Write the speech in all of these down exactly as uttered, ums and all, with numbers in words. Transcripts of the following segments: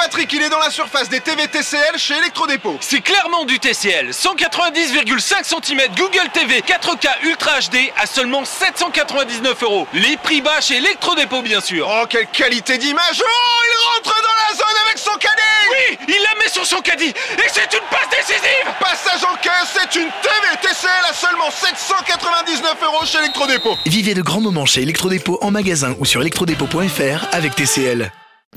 Patrick, il est dans la surface des T V T C L chez Electrodépôt. C'est clairement du T C L. cent quatre-vingt-dix virgule cinq centimètres Google T V quatre K Ultra H D à seulement sept cent quatre-vingt-dix-neuf euros. Les prix bas chez Electrodépôt, bien sûr. Oh, quelle qualité d'image! Oh, il rentre dans la zone avec son caddie! Oui, il la met sur son caddie et c'est une passe décisive! Passage en caisse, c'est une T V T C L à seulement sept cent quatre-vingt-dix-neuf euros chez Electrodépôt. Vivez de grands moments chez Electrodépôt en magasin ou sur electrodépôt point f r avec T C L.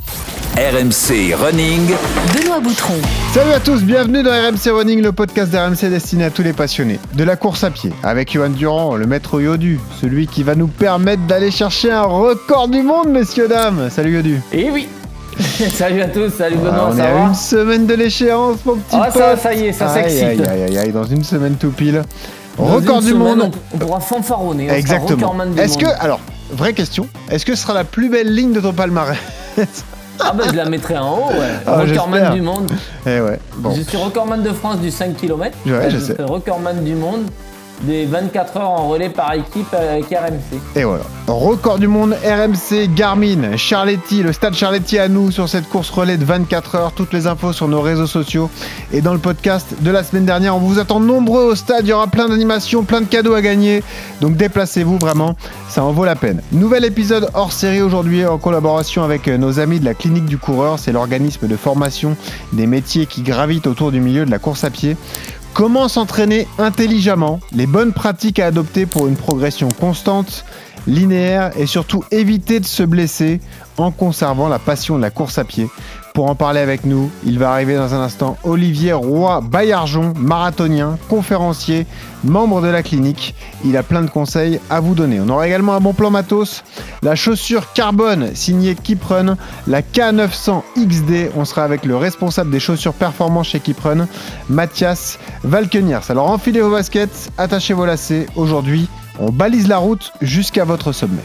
R M C Running. Benoît Boutron. Salut à tous, bienvenue dans R M C Running, le podcast d'R M C destiné à tous les passionnés de la course à pied. Avec Johan Durand, le maître Yodu, celui qui va nous permettre d'aller chercher un record du monde, messieurs, dames. Salut Yodu. Eh oui. Salut à tous, salut Benoît, ah, on ça est va à une semaine de l'échéance, mon petit ah, pote. ça, ça y est, ça aïe, s'excite. Aïe, aïe, aïe, aïe, dans une semaine tout pile. Dans record du semaine, monde. On pourra fanfaronner. On exactement. du Est-ce monde. que, alors, vraie question, est-ce que ce sera la plus belle ligne de ton palmarès? Ah bah je la mettrai en haut, ouais. Ah, recordman j'espère. du monde. Eh ouais, bon. Je suis recordman de France du cinq kilomètres. Ouais, je je sais. serai recordman du monde des vingt-quatre heures en relais par équipe avec R M C. Et voilà. Record du monde R M C Garmin, Charletti, le stade Charletti à nous sur cette course relais de vingt-quatre heures. Toutes les infos sur nos réseaux sociaux et dans le podcast de la semaine dernière. On vous attend nombreux au stade. Il y aura plein d'animations, plein de cadeaux à gagner. Donc déplacez-vous vraiment, ça en vaut la peine. Nouvel épisode hors série aujourd'hui en collaboration avec nos amis de la Clinique du Coureur. C'est l'organisme de formation des métiers qui gravitent autour du milieu de la course à pied. Comment s'entraîner intelligemment, les bonnes pratiques à adopter pour une progression constante, linéaire et surtout éviter de se blesser en conservant la passion de la course à pied. Pour en parler avec nous, il va arriver dans un instant Olivier Roy-Baillargeon, marathonien, conférencier, membre de la clinique. Il a plein de conseils à vous donner. On aura également un bon plan matos, la chaussure carbone signée Keeprun, la K neuf cents X D. On sera avec le responsable des chaussures performantes chez Keeprun, Mathias Valkeniers. Alors enfilez vos baskets, attachez vos lacets. Aujourd'hui, on balise la route jusqu'à votre sommet.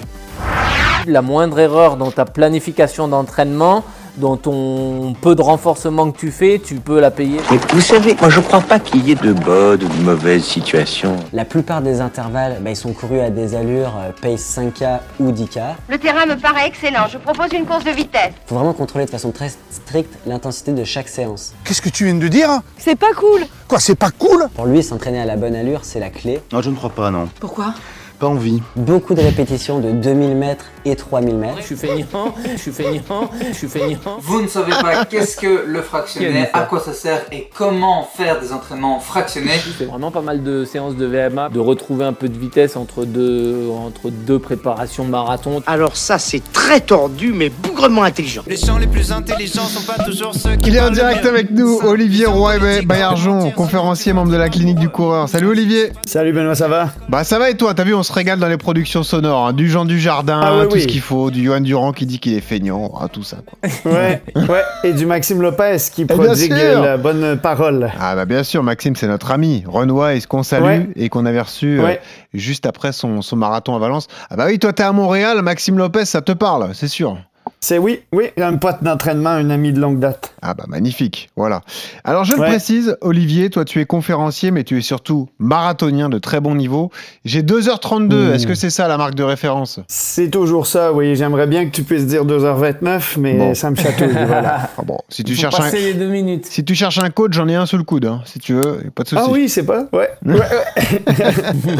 La moindre erreur dans ta planification d'entraînement, dans ton peu de renforcement que tu fais, tu peux la payer. Mais vous savez, moi je crois pas qu'il y ait de bonnes ou de mauvaises situations. La plupart des intervalles, bah, ils sont courus à des allures euh, pace cinq K ou dix K. Le terrain me paraît excellent, je propose une course de vitesse. Faut vraiment contrôler de façon très stricte l'intensité de chaque séance. Qu'est-ce que tu viens de dire? C'est pas cool. Quoi, c'est pas cool? Pour lui, s'entraîner à la bonne allure, c'est la clé. Non, je ne crois pas, non. Pourquoi? Pas envie. Beaucoup de répétitions de deux mille mètres et trois mille mètres. Je suis feignant, je suis feignant, je suis feignant. Vous ne savez pas qu'est-ce que le fractionné, à quoi ça sert et comment faire des entraînements fractionnés. C'est vraiment pas mal de séances de V M A, de retrouver un peu de vitesse entre deux, entre deux préparations marathon. Alors ça c'est très tordu mais bougrement intelligent. Les gens les plus intelligents sont pas toujours ceux qui... Il est en direct avec nous, Olivier Roy-Baillargeon, conférencier, membre de la Clinique du Coureur. Salut Olivier. Salut Benoît, ça va? Bah ça va et toi? T'as vu, on se régale dans les productions sonores, hein. Du Jean Dujardin, ah, ouais, tout oui. ce qu'il faut, du Johan Durand qui dit qu'il est feignant, ah, tout ça quoi. Ouais, ouais, et du Maxime Lopez qui prodigue la bonne parole. Ah bah bien sûr, Maxime c'est notre ami, Renoir, est-ce qu'on salue ouais. et qu'on avait reçu ouais. euh, juste après son, son marathon à Valence. Ah bah oui, toi t'es à Montréal, Maxime Lopez ça te parle, c'est sûr. C'est oui, oui, un pote d'entraînement, un ami de longue date. Ah bah magnifique, voilà. Alors je le ouais. précise, Olivier, toi tu es conférencier, mais tu es surtout marathonien de très bon niveau. J'ai deux heures trente-deux, mmh. Est-ce que c'est ça la marque de référence? C'est toujours ça, oui. J'aimerais bien que tu puisses dire deux heures vingt-neuf, mais bon. Ça me chatouille. Voilà. Ah bon, si tu Faut cherches passer un... les deux minutes. Si tu cherches un coach, j'en ai un sous le coude, hein, si tu veux, pas de souci. Ah oui, c'est pas, ouais. ouais, ouais.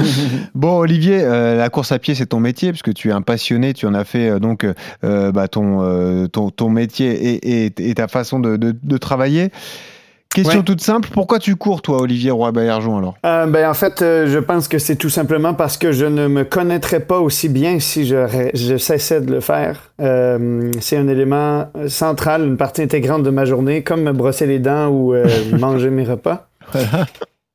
Bon Olivier, euh, la course à pied c'est ton métier, puisque tu es un passionné, tu en as fait euh, donc euh, bah, ton... Euh, ton ton métier et, et, et ta façon de, de, de travailler. Question ouais. toute simple, pourquoi tu cours toi, Olivier Roy-Baillargeon alors? euh, ben, En fait, euh, je pense que c'est tout simplement parce que je ne me connaîtrais pas aussi bien si je, je cessais de le faire. Euh, c'est un élément central, une partie intégrante de ma journée, comme me brosser les dents ou euh, manger mes repas. Voilà.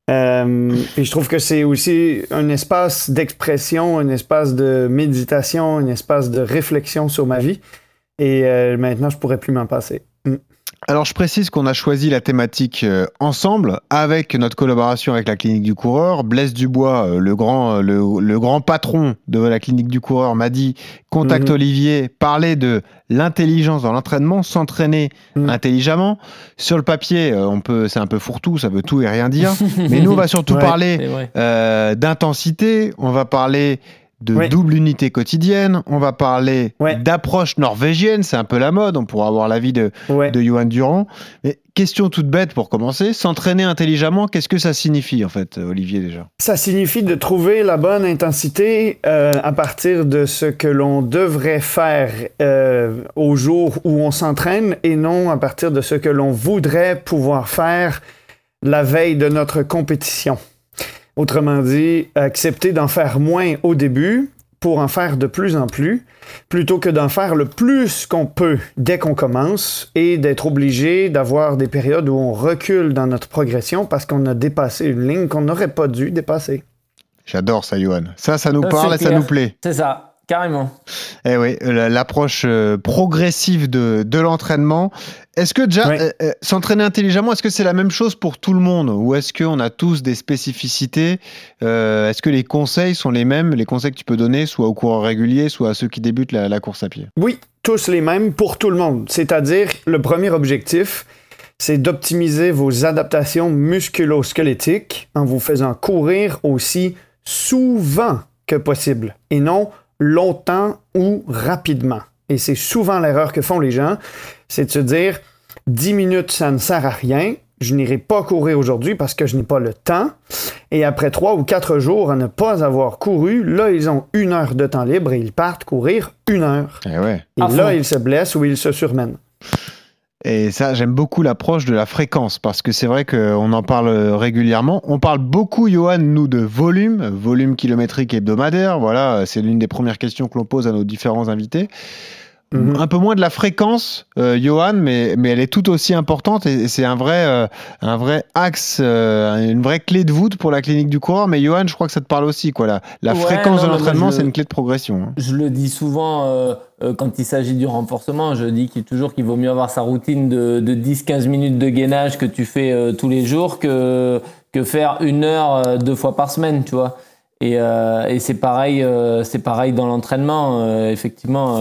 Euh, et je trouve que c'est aussi un espace d'expression, un espace de méditation, un espace de réflexion sur ma vie. Et euh, maintenant, je pourrais plus m'en passer. Mm. Alors, je précise qu'on a choisi la thématique euh, ensemble avec notre collaboration avec la Clinique du Coureur. Blaise Dubois, euh, le, grand, le, le grand patron de la Clinique du Coureur, m'a dit « Contacte mmh. Olivier, parler de l'intelligence dans l'entraînement, s'entraîner mmh. intelligemment. » Sur le papier, euh, on peut, c'est un peu fourre-tout, ça veut tout et rien dire. Mais nous, on va surtout ouais, parler euh, d'intensité, on va parler de Ouais. double unité quotidienne. On va parler Ouais. d'approche norvégienne. C'est un peu la mode. On pourra avoir l'avis de, Ouais. de Johan Durand. Mais question toute bête pour commencer. S'entraîner intelligemment, qu'est-ce que ça signifie en fait, Olivier, déjà? Ça signifie de trouver la bonne intensité euh, à partir de ce que l'on devrait faire euh, au jour où on s'entraîne et non à partir de ce que l'on voudrait pouvoir faire la veille de notre compétition. Autrement dit, accepter d'en faire moins au début pour en faire de plus en plus, plutôt que d'en faire le plus qu'on peut dès qu'on commence et d'être obligé d'avoir des périodes où on recule dans notre progression parce qu'on a dépassé une ligne qu'on n'aurait pas dû dépasser. J'adore ça, Johan. Ça, ça nous Ça, parle c'est et ça clair. nous plaît. C'est ça, carrément. Eh oui, la- l'approche euh, progressive de, de l'entraînement. Est-ce que déjà, Ouais. euh, euh, s'entraîner intelligemment, est-ce que c'est la même chose pour tout le monde ou est-ce qu'on a tous des spécificités? Euh, Est-ce que les conseils sont les mêmes, les conseils que tu peux donner, soit aux coureurs réguliers, soit à ceux qui débutent la, la course à pied? Oui, tous les mêmes pour tout le monde. C'est-à-dire, le premier objectif, c'est d'optimiser vos adaptations musculo-squelettiques en vous faisant courir aussi souvent que possible et non longtemps ou rapidement. Et c'est souvent l'erreur que font les gens, c'est de se dire dix minutes, ça ne sert à rien, je n'irai pas courir aujourd'hui parce que je n'ai pas le temps. Et après trois ou quatre jours à ne pas avoir couru, là, ils ont une heure de temps libre et ils partent courir une heure. Eh ouais. Et À là, fond. ils se blessent ou ils se surmènent. Et ça, j'aime beaucoup l'approche de la fréquence parce que c'est vrai qu'on en parle régulièrement. On parle beaucoup, Johan, nous, de volume, volume kilométrique hebdomadaire. Voilà, c'est l'une des premières questions que l'on pose à nos différents invités. Mhm. Un peu moins de la fréquence, euh, Johan, mais, mais elle est tout aussi importante et, et c'est un vrai, euh, un vrai axe, euh, une vraie clé de voûte pour la clinique du coureur. Mais Johan, je crois que ça te parle aussi, quoi. La, la Ouais, fréquence non, de mais l'entraînement, moi, je- c'est une clé de progression. hein. Je le dis souvent euh, euh, quand il s'agit du renforcement, je dis qu'il, toujours qu'il vaut mieux avoir sa routine de, de dix à quinze minutes de gainage que tu fais euh, tous les jours que, que faire une heure euh, deux fois par semaine, tu vois. Et, euh, et c'est pareil, euh, c'est pareil dans l'entraînement. Euh, effectivement, euh,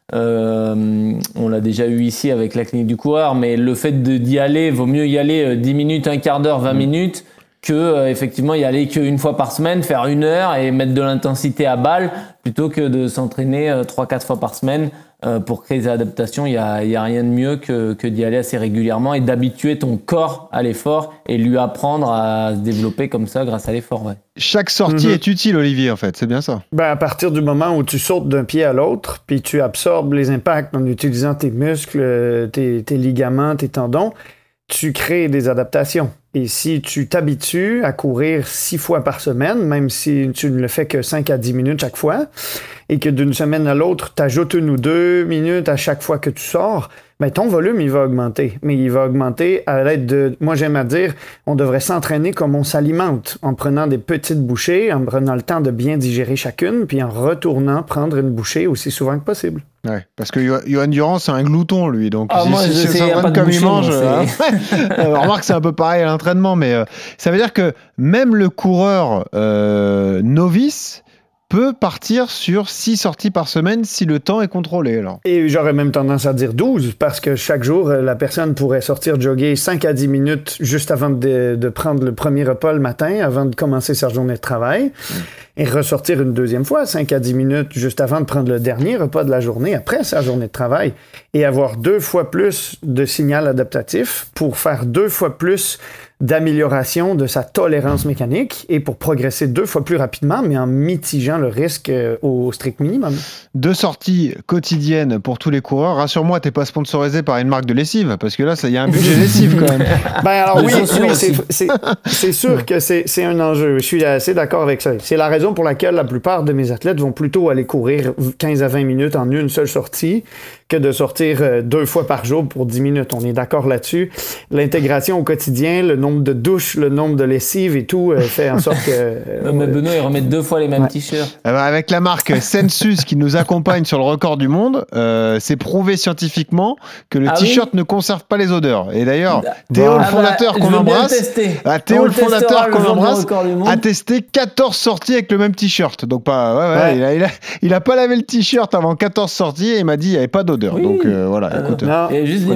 euh, on l'a déjà eu ici avec la clinique du coureur, mais le fait de, d'y aller, vaut mieux y aller euh, dix minutes, un quart d'heure, vingt minutes que euh, effectivement y aller qu'une fois par semaine, faire une heure et mettre de l'intensité à balle plutôt que de s'entraîner euh, trois quatre fois par semaine euh, pour créer des adaptations. Il y a, il y a rien de mieux que, que d'y aller assez régulièrement et d'habituer ton corps à l'effort et lui apprendre à se développer comme ça grâce à l'effort. Ouais. Chaque sortie Mhm. est utile, Olivier, en fait. C'est bien ça. Ben, à partir du moment où tu sautes d'un pied à l'autre, puis tu absorbes les impacts en utilisant tes muscles, euh, tes, tes ligaments, tes tendons, tu crées des adaptations. Et si tu t'habitues à courir six fois par semaine, même si tu ne le fais que cinq à dix minutes chaque fois, et que d'une semaine à l'autre, tu ajoutes une ou deux minutes à chaque fois que tu sors, ben ton volume, il va augmenter. Mais il va augmenter à l'aide de... Moi, j'aime à dire, on devrait s'entraîner comme on s'alimente, en prenant des petites bouchées, en prenant le temps de bien digérer chacune, puis en retournant prendre une bouchée aussi souvent que possible. Ouais, parce que Yo- Johan Durand, c'est un glouton, lui. Donc, Ah, si- moi, si- je si sais, on y a s'entraîne pas de comme il bouchée, mange. moi, hein. Euh, remarque, c'est un peu pareil à l'entraînement, mais euh, ça veut dire que même le coureur euh, novice peut partir sur six sorties par semaine si le temps est contrôlé. Alors. Et j'aurais même tendance à dire douze, parce que chaque jour, euh, la personne pourrait sortir jogger cinq à dix minutes juste avant de, de prendre le premier repas le matin, avant de commencer sa journée de travail, mmh. et ressortir une deuxième fois, cinq à dix minutes juste avant de prendre le dernier repas de la journée, après sa journée de travail, et avoir deux fois plus de signal adaptatif pour faire deux fois plus d'amélioration de sa tolérance mécanique et pour progresser deux fois plus rapidement, mais en mitigeant le risque euh, au strict minimum. Deux sorties quotidiennes pour tous les coureurs. Rassure-moi, t'es pas sponsorisé par une marque de lessive, parce que là, il y a un budget lessive quand même. Ben alors oui, Bien sûr oui aussi. c'est, c'est, c'est sûr que c'est, c'est un enjeu. Je suis assez d'accord avec ça. C'est la raison pour laquelle la plupart de mes athlètes vont plutôt aller courir quinze à vingt minutes en une seule sortie que de sortir euh, deux fois par jour pour dix minutes. On est d'accord là-dessus. L'intégration au quotidien, le nombre de douches, le nombre de lessives et tout euh, fait en sorte que... Euh, Non, mais Benoît, il remet deux fois les mêmes Ouais. t-shirts. Eh ben, avec la marque Sensus qui nous accompagne sur le record du monde, euh, c'est prouvé scientifiquement que le Ah t-shirt oui ne conserve pas les odeurs. Et d'ailleurs, Ah Théo, bah, le fondateur je qu'on veux bien embrasse, le tester. ah, Théo, On le le testera fondateur le qu'on jour du embrasse, record du monde. a testé quatorze sorties avec le même t-shirt. Donc, pas, ouais, ouais, Ouais. Il, a, il, a, il a pas lavé le t-shirt avant quatorze sorties et il m'a dit qu'il n'y avait pas d'odeur. Oui. Donc, euh, voilà, Euh, écoute. non. Il y a juste faut des le mouches. test.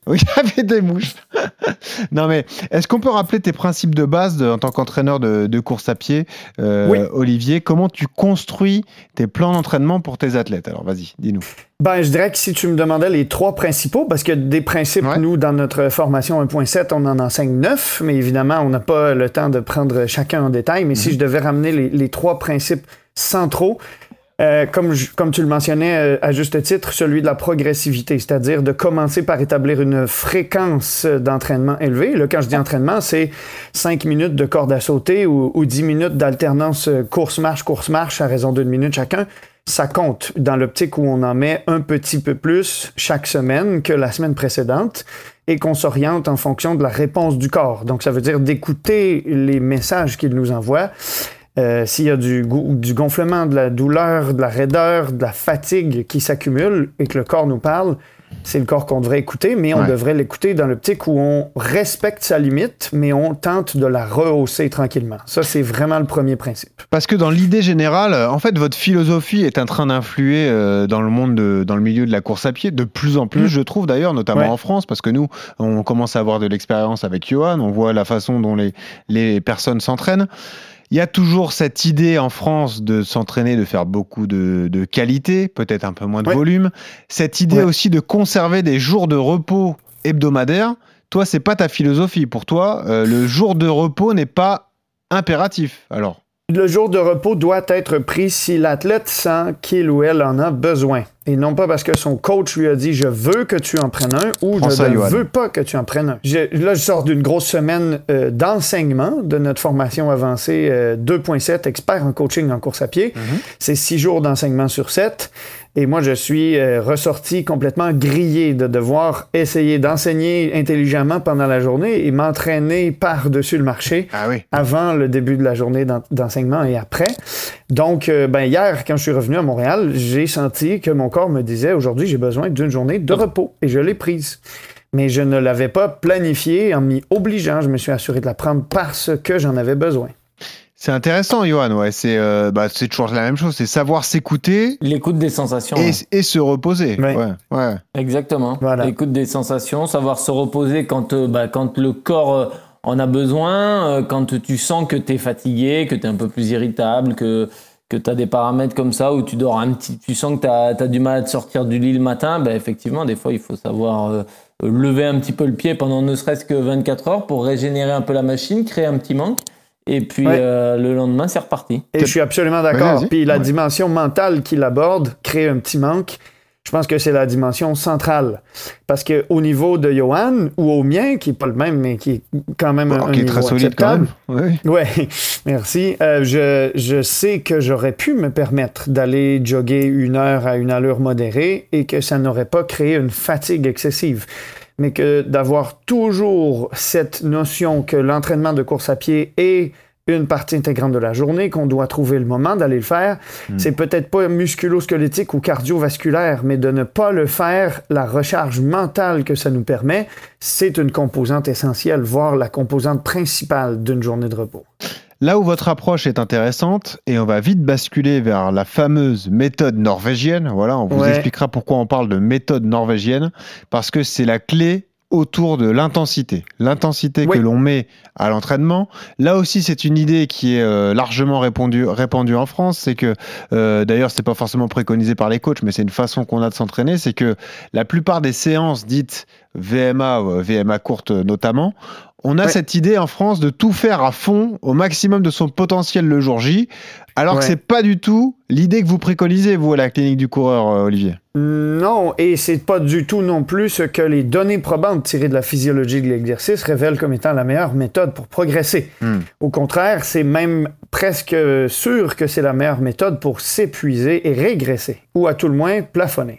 Oui, il y avait des mouches. Non, mais est-ce qu'on peut rappeler tes principes de base de, en tant qu'entraîneur de, de course à pied, euh, oui. Olivier? Comment tu construis tes plans d'entraînement pour tes athlètes? Alors, vas-y, dis-nous. Ben, je dirais que si tu me demandais les trois principaux, parce que des principes, ouais. nous, dans notre formation un point sept, on en enseigne neuf, mais évidemment, on n'a pas le temps de prendre chacun en détail. Mais mm-hmm. si je devais ramener les, les trois principes centraux, Euh, comme, je, comme tu le mentionnais euh, à juste titre, celui de la progressivité, c'est-à-dire de commencer par établir une fréquence d'entraînement élevée. Là, quand je dis entraînement, c'est cinq minutes de corde à sauter ou, ou dix minutes d'alternance course-marche, course-marche à raison d'une minute chacun. Ça compte dans l'optique où on en met un petit peu plus chaque semaine que la semaine précédente et qu'on s'oriente en fonction de la réponse du corps. Donc, ça veut dire d'écouter les messages qu'il nous envoie. Euh, s'il y a du, du gonflement, de la douleur, de la raideur, de la fatigue qui s'accumule et que le corps nous parle, c'est le corps qu'on devrait écouter, mais on ouais. devrait l'écouter dans l'optique où on respecte sa limite, mais on tente de la rehausser tranquillement. Ça, c'est vraiment le premier principe. Parce que dans l'idée générale, en fait, votre philosophie est en train d'influer euh, dans le monde, de, dans le milieu de la course à pied, de plus en plus, mmh. je trouve d'ailleurs, notamment ouais. en France, parce que nous, on commence à avoir de l'expérience avec Johan, on voit la façon dont les, les personnes s'entraînent. Il y a toujours cette idée en France de s'entraîner, de faire beaucoup de, de qualité, peut-être un peu moins de ouais. volume. Cette idée ouais. aussi de conserver des jours de repos hebdomadaires. Toi, c'est pas ta philosophie. Pour toi, euh, le jour de repos n'est pas impératif. Alors, le jour de repos doit être pris si l'athlète sent qu'il ou elle en a besoin. Et non pas parce que son coach lui a dit « je veux que tu en prennes un » ou « je ne veux pas que tu en prennes un ». Là, je sors d'une grosse semaine euh, d'enseignement de notre formation avancée euh, deux point sept, expert en coaching en course à pied. Mm-hmm. C'est six jours d'enseignement sur sept. Et moi, je suis euh, ressorti complètement grillé de devoir essayer d'enseigner intelligemment pendant la journée et m'entraîner par-dessus le marché ah oui. avant le début de la journée d'en- d'enseignement et après. Donc, euh, ben, hier, quand je suis revenu à Montréal, j'ai senti que mon corps me disait « Aujourd'hui, j'ai besoin d'une journée de repos. » Et je l'ai prise. Mais je ne l'avais pas planifiée en m'y obligeant. Je me suis assuré de la prendre parce que j'en avais besoin. C'est intéressant, Johan. Ouais, c'est, euh, bah, c'est toujours la même chose. C'est savoir s'écouter. L'écoute des sensations. Et, ouais. et se reposer. Oui. Ouais, ouais. Exactement. Voilà. L'écoute des sensations, savoir se reposer quand, euh, bah, quand le corps euh, en a besoin, euh, quand tu sens que tu es fatigué, que tu es un peu plus irritable, que, que tu as des paramètres comme ça où tu dors un petit, tu sens que tu as du mal à te sortir du lit le matin. Ben, effectivement, des fois, il faut savoir euh, lever un petit peu le pied pendant ne serait-ce que vingt-quatre heures pour régénérer un peu la machine, créer un petit manque. Et puis ouais. euh, le lendemain, c'est reparti. Et je suis absolument d'accord. Ouais, puis la ouais. dimension mentale qu'il aborde, créer un petit manque, je pense que c'est la dimension centrale. Parce qu'au niveau de Johan, ou au mien, qui n'est pas le même, mais qui est quand même bon, un, qui un est très niveau solide quand même. Oui, ouais, merci. Euh, je, je sais que j'aurais pu me permettre d'aller jogger une heure à une allure modérée et que ça n'aurait pas créé une fatigue excessive. Mais que d'avoir toujours cette notion que l'entraînement de course à pied est une partie intégrante de la journée, qu'on doit trouver le moment d'aller le faire, mmh. c'est peut-être pas musculo-squelettique ou cardiovasculaire, mais de ne pas le faire, la recharge mentale que ça nous permet, c'est une composante essentielle, voire la composante principale d'une journée de repos. Là où votre approche est intéressante, et on va vite basculer vers la fameuse méthode norvégienne, voilà, on vous ouais. expliquera pourquoi on parle de méthode norvégienne, parce que c'est la clé autour de l'intensité. L'intensité oui. que l'on met à l'entraînement. Là aussi, c'est une idée qui est euh, largement répandue, répandue en France. C'est que, euh, d'ailleurs, c'est pas forcément préconisé par les coachs, mais c'est une façon qu'on a de s'entraîner. C'est que la plupart des séances dites V M A, ou V M A courtes notamment, on a ouais. cette idée en France de tout faire à fond, au maximum de son potentiel le jour J, alors ouais. que c'est pas du tout l'idée que vous préconisez, vous, à la clinique du coureur, euh, Olivier. Non, et c'est pas du tout non plus ce que les données probantes tirées de la physiologie de l'exercice révèlent comme étant la meilleure méthode pour progresser. Mm. Au contraire, c'est même presque sûr que c'est la meilleure méthode pour s'épuiser et régresser, ou à tout le moins plafonner.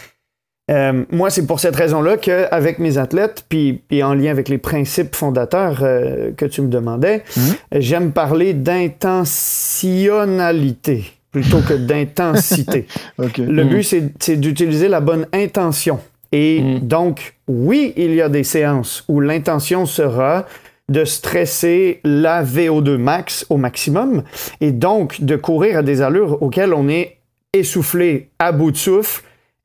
Euh, moi, c'est pour cette raison-là qu'avec mes athlètes, puis, puis en lien avec les principes fondateurs euh, que tu me demandais, mmh. j'aime parler d'intentionnalité plutôt que d'intensité. Okay. Le mmh. but, c'est, c'est d'utiliser la bonne intention. Et mmh. donc, oui, il y a des séances où l'intention sera de stresser la V O deux max au maximum et donc de courir à des allures auxquelles on est essoufflé, à bout de souffle,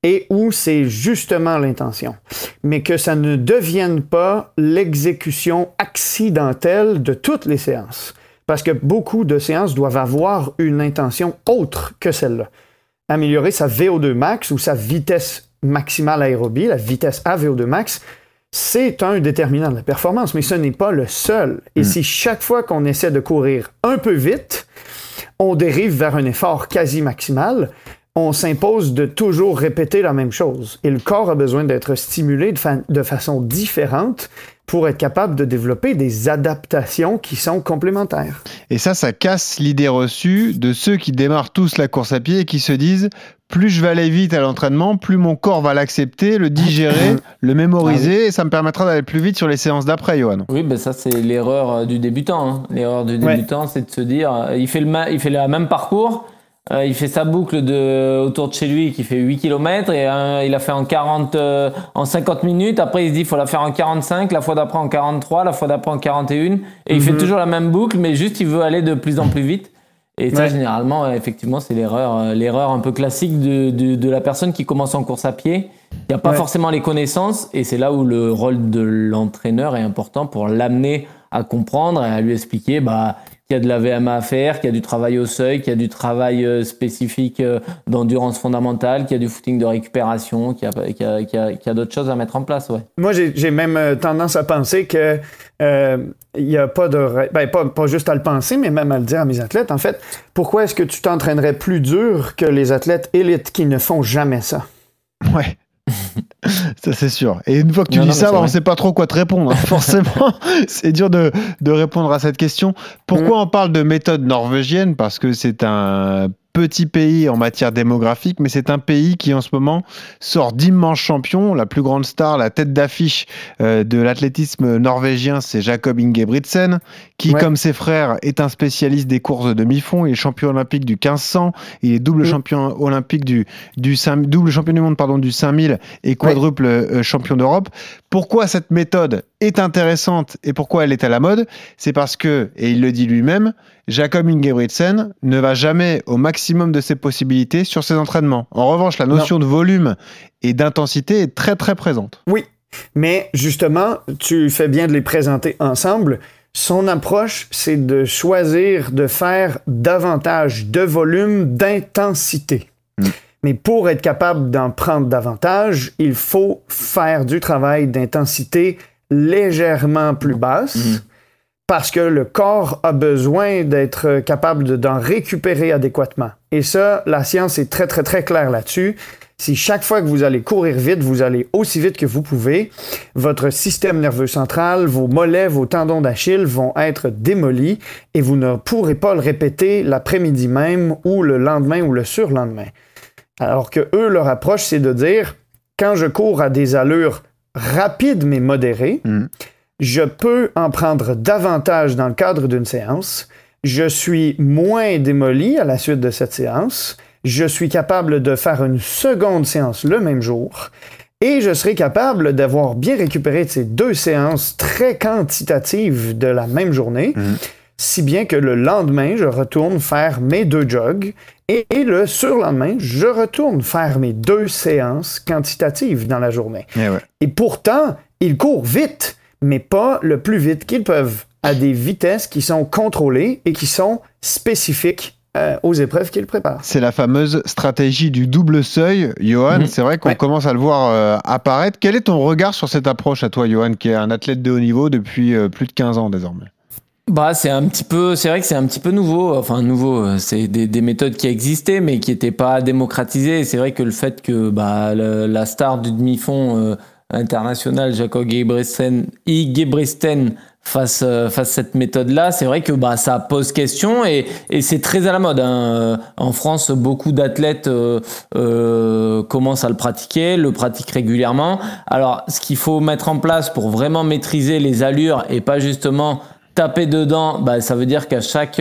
et où c'est justement l'intention. Mais que ça ne devienne pas l'exécution accidentelle de toutes les séances. Parce que beaucoup de séances doivent avoir une intention autre que celle-là. Améliorer sa V O deux max ou sa vitesse maximale aérobie, la vitesse à V O deux max, c'est un déterminant de la performance, mais ce n'est pas le seul. Et mmh. si chaque fois qu'on essaie de courir un peu vite, on dérive vers un effort quasi maximal, on s'impose de toujours répéter la même chose. Et le corps a besoin d'être stimulé de, fa- de façon différente pour être capable de développer des adaptations qui sont complémentaires. Et ça, ça casse l'idée reçue de ceux qui démarrent tous la course à pied et qui se disent « plus je vais aller vite à l'entraînement, plus mon corps va l'accepter, le digérer, le mémoriser, ah oui. et ça me permettra d'aller plus vite sur les séances d'après, Johan. » Oui, ben ça, c'est l'erreur du débutant. Hein. L'erreur du débutant, ouais. c'est de se dire « il fait le, ma- il fait le même parcours ». Euh, il fait sa boucle de, autour de chez lui qui fait huit kilomètres et euh, il a fait en quarante, euh, en cinquante minutes. Après, il se dit, il faut la faire en quarante-cinq, la fois d'après en quarante-trois, la fois d'après en quarante et un. Et mm-hmm. il fait toujours la même boucle, mais juste, il veut aller de plus en plus vite. Et ça, ouais. généralement, euh, effectivement, c'est l'erreur, euh, l'erreur un peu classique de, de, de la personne qui commence en course à pied. Il n'y a pas ouais. forcément les connaissances et c'est là où le rôle de l'entraîneur est important pour l'amener à comprendre et à lui expliquer, bah, qu'il y a de la V M A à faire, qu'il y a du travail au seuil, qu'il y a du travail euh, spécifique euh, d'endurance fondamentale, qu'il y a du footing de récupération, qu'il y a, qu'il y a, qu'il y a, qu'il y a d'autres choses à mettre en place. Ouais. Moi, j'ai, j'ai même euh, tendance à penser que euh, il n'y a pas de... Ben, pas, pas juste à le penser, mais même à le dire à mes athlètes. En fait, pourquoi est-ce que tu t'entraînerais plus dur que les athlètes élites qui ne font jamais ça? Ouais. Ça c'est sûr. Et une fois que tu non, dis non, ça, bah, on ne sait pas trop quoi te répondre. Forcément, c'est dur de, de répondre à cette question. Pourquoi mmh. on parle de méthode norvégienne? Parce que c'est un petit pays en matière démographique, mais c'est un pays qui en ce moment sort d'immenses champions. La plus grande star, la tête d'affiche euh, de l'athlétisme norvégien, c'est Jakob Ingebrigtsen, qui, ouais. comme ses frères, est un spécialiste des courses de demi-fond. Il est champion olympique du quinze cents, il est double mmh. champion olympique du, du cinq, double champion du monde pardon, du cinq mille et quadruple ouais. euh, champion d'Europe. Pourquoi cette méthode est intéressante et pourquoi elle est à la mode? C'est parce que, et il le dit lui-même, Jakob Ingebrigtsen ne va jamais au maximum de ses possibilités sur ses entraînements. En revanche, la notion non. de volume et d'intensité est très très présente. Oui, mais justement, tu fais bien de les présenter ensemble. Son approche, c'est de choisir de faire davantage de volume, d'intensité. Mmh. Mais pour être capable d'en prendre davantage, il faut faire du travail d'intensité légèrement plus basse. Mmh. Parce que le corps a besoin d'être capable de, d'en récupérer adéquatement. Et ça, la science est très, très, très claire là-dessus. Si chaque fois que vous allez courir vite, vous allez aussi vite que vous pouvez, votre système nerveux central, vos mollets, vos tendons d'Achille vont être démolis et vous ne pourrez pas le répéter l'après-midi même ou le lendemain ou le surlendemain. Alors que eux, leur approche, c'est de dire, quand je cours à des allures rapides mais modérées, mmh. je peux en prendre davantage dans le cadre d'une séance. Je suis moins démoli à la suite de cette séance. Je suis capable de faire une seconde séance le même jour. Et je serai capable d'avoir bien récupéré de ces deux séances très quantitatives de la même journée, mmh. si bien que le lendemain, je retourne faire mes deux jogs. Et, et le surlendemain, je retourne faire mes deux séances quantitatives dans la journée. Et, ouais. et pourtant, ils courent vite, mais pas le plus vite qu'ils peuvent, à des vitesses qui sont contrôlées et qui sont spécifiques euh, aux épreuves qu'ils préparent. C'est la fameuse stratégie du double seuil, Johan. Mmh. C'est vrai qu'on ouais. commence à le voir euh, apparaître. Quel est ton regard sur cette approche à toi, Johan, qui est un athlète de haut niveau depuis euh, plus de quinze ans désormais? Bah, c'est un petit peu, c'est vrai que c'est un petit peu nouveau. Enfin, nouveau, c'est des, des méthodes qui existaient, mais qui n'étaient pas démocratisées. Et c'est vrai que le fait que, bah, le, la star du demi-fond, euh, international, Jakob Ingebrigtsen, Ingebrigtsen face euh, face cette méthode-là, c'est vrai que bah ça pose question et et c'est très à la mode. Hein. En France, beaucoup d'athlètes euh, euh, commencent à le pratiquer, le pratiquent régulièrement. Alors, ce qu'il faut mettre en place pour vraiment maîtriser les allures et pas justement taper dedans, bah, ça veut dire qu'à chaque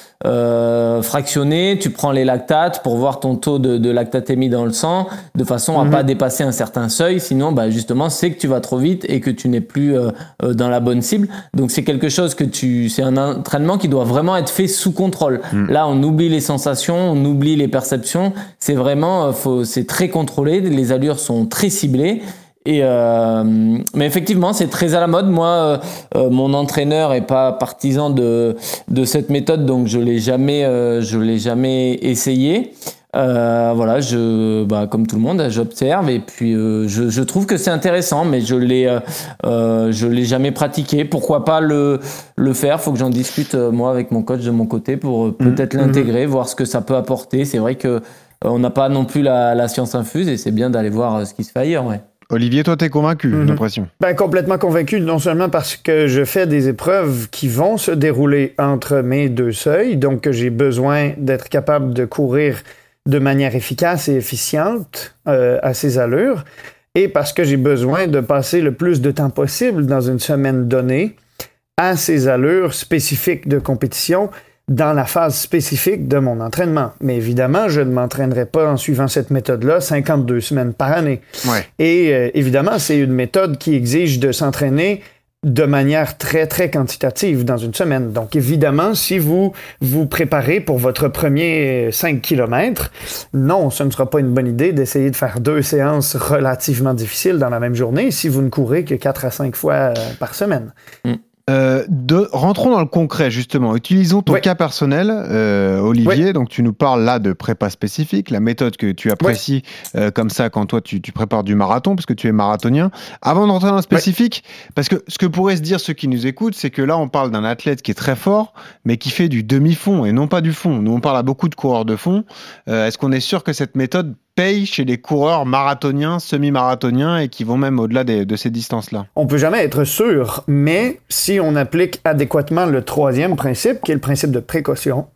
euh, fractionné, tu prends les lactates pour voir ton taux de, de lactatémie dans le sang, de façon à mm-hmm. pas dépasser un certain seuil. Sinon, bah, justement, c'est que tu vas trop vite et que tu n'es plus euh, euh, dans la bonne cible. Donc, c'est quelque chose que tu, c'est un entraînement qui doit vraiment être fait sous contrôle. Mm. Là, on oublie les sensations, on oublie les perceptions. C'est vraiment, faut, c'est très contrôlé. Les allures sont très ciblées. Et euh, mais effectivement, c'est très à la mode. Moi, euh, euh, mon entraîneur est pas partisan de de cette méthode, donc je l'ai jamais, euh, je l'ai jamais essayé. Euh, voilà, je, bah, comme tout le monde, j'observe et puis euh, je, je trouve que c'est intéressant, mais je l'ai, euh, euh, je l'ai jamais pratiqué. Pourquoi pas le le faire? Faut que j'en discute euh, moi avec mon coach de mon côté pour euh, peut-être mmh. l'intégrer, voir ce que ça peut apporter. C'est vrai que euh, on n'a pas non plus la, la science infuse et c'est bien d'aller voir euh, ce qui se fait ailleurs, ouais. Olivier, toi, t'es convaincu, j'ai mm-hmm. l'impression. Ben, complètement convaincu, non seulement parce que je fais des épreuves qui vont se dérouler entre mes deux seuils, donc que j'ai besoin d'être capable de courir de manière efficace et efficiente euh, à ces allures, et parce que j'ai besoin de passer le plus de temps possible dans une semaine donnée à ces allures spécifiques de compétition, dans la phase spécifique de mon entraînement. Mais évidemment, je ne m'entraînerai pas en suivant cette méthode-là cinquante-deux semaines par année. Ouais. Et euh, évidemment, c'est une méthode qui exige de s'entraîner de manière très, très quantitative dans une semaine. Donc, évidemment, si vous vous préparez pour votre premier cinq kilomètres, non, ce ne sera pas une bonne idée d'essayer de faire deux séances relativement difficiles dans la même journée si vous ne courez que quatre à cinq fois euh, par semaine. Mm. Euh, de, rentrons dans le concret, justement. Utilisons ton oui. cas personnel, euh, Olivier. Oui. Donc, tu nous parles là de prépa spécifique, la méthode que tu apprécies oui. euh, comme ça quand toi, tu, tu prépares du marathon, parce que tu es marathonien. Avant d'entrer dans le spécifique, oui. parce que ce que pourraient se dire ceux qui nous écoutent, c'est que là, on parle d'un athlète qui est très fort, mais qui fait du demi-fond et non pas du fond. Nous, on parle à beaucoup de coureurs de fond. Euh, est-ce qu'on est sûr que cette méthode paye chez les coureurs marathoniens, semi-marathoniens et qui vont même au-delà des, de ces distances-là? On peut jamais être sûr, mais si on applique adéquatement le troisième principe, qui est le principe de précaution,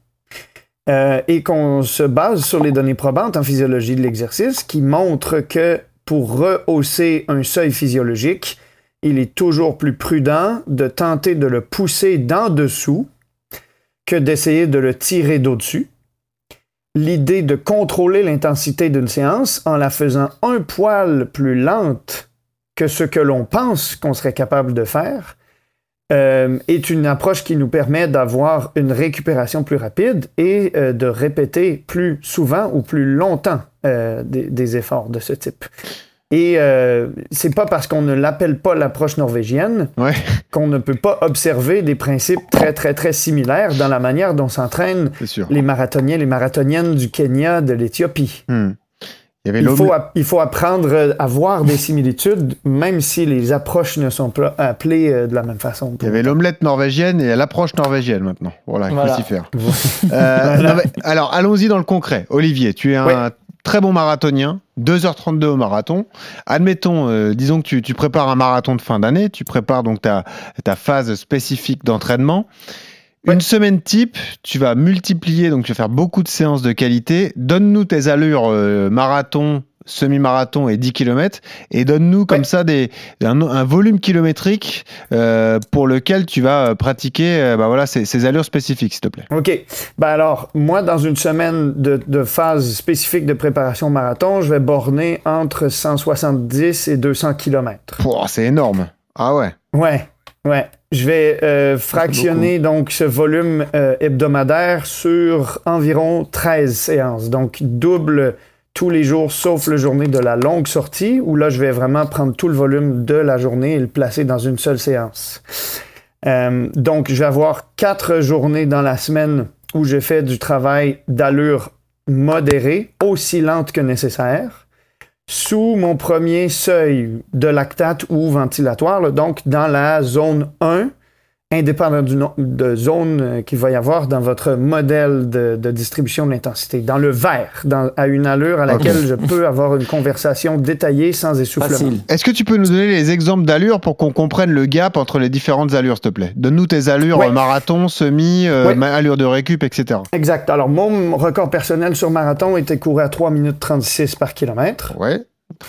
euh, et qu'on se base sur les données probantes en physiologie de l'exercice qui montrent que pour rehausser un seuil physiologique, il est toujours plus prudent de tenter de le pousser d'en dessous que d'essayer de le tirer d'au-dessus. L'idée de contrôler l'intensité d'une séance en la faisant un poil plus lente que ce que l'on pense qu'on serait capable de faire euh, est une approche qui nous permet d'avoir une récupération plus rapide et euh, de répéter plus souvent ou plus longtemps euh, des, des efforts de ce type. Et euh, c'est pas parce qu'on ne l'appelle pas l'approche norvégienne ouais. qu'on ne peut pas observer des principes très, très, très similaires dans la manière dont s'entraînent les marathoniens, les marathoniennes du Kenya, de l'Éthiopie. Hmm. Il, y avait il, faut, il faut apprendre à voir des similitudes, même si les approches ne sont pas appelées de la même façon. Il y avait l'omelette norvégienne et l'approche norvégienne maintenant. Voilà, il voilà. faut s'y faire. euh, voilà. non, mais, alors, allons-y dans le concret. Olivier, tu es un... Ouais. très bon marathonien, deux heures trente-deux au marathon. Admettons, euh, disons que tu, tu prépares un marathon de fin d'année, tu prépares donc ta, ta phase spécifique d'entraînement. Ouais. Une semaine type, tu vas multiplier, donc tu vas faire beaucoup de séances de qualité. Donne-nous tes allures euh, marathon, semi-marathon et dix kilomètres et donne-nous comme ouais. ça des, un, un volume kilométrique euh, pour lequel tu vas pratiquer euh, bah voilà, ces, ces allures spécifiques, s'il te plaît. OK. Ben alors, moi, dans une semaine de, de phase spécifique de préparation marathon, je vais borner entre cent soixante-dix et deux cents kilomètres. Oh, c'est énorme. Ah ouais. Ouais, ouais. Je vais euh, fractionner donc ce volume euh, hebdomadaire sur environ treize séances. Donc, double tous les jours, sauf la journée de la longue sortie, où là, je vais vraiment prendre tout le volume de la journée et le placer dans une seule séance. Euh, donc, je vais avoir quatre journées dans la semaine où je fais du travail d'allure modérée, aussi lente que nécessaire, sous mon premier seuil de lactate ou ventilatoire, là, donc dans la zone un, indépendant du nombre de zones qu'il va y avoir dans votre modèle de, de distribution de l'intensité. Dans le vert, dans, à une allure à laquelle okay. je peux avoir une conversation détaillée sans essoufflement. Facile. Est-ce que tu peux nous donner les exemples d'allures pour qu'on comprenne le gap entre les différentes allures, s'il te plaît? Donne-nous tes allures ouais. marathon, semi, euh, ouais. allure de récup, et cetera. Exact. Alors, mon record personnel sur marathon était couru à trois minutes trente-six par kilomètre. Ouais, très bien.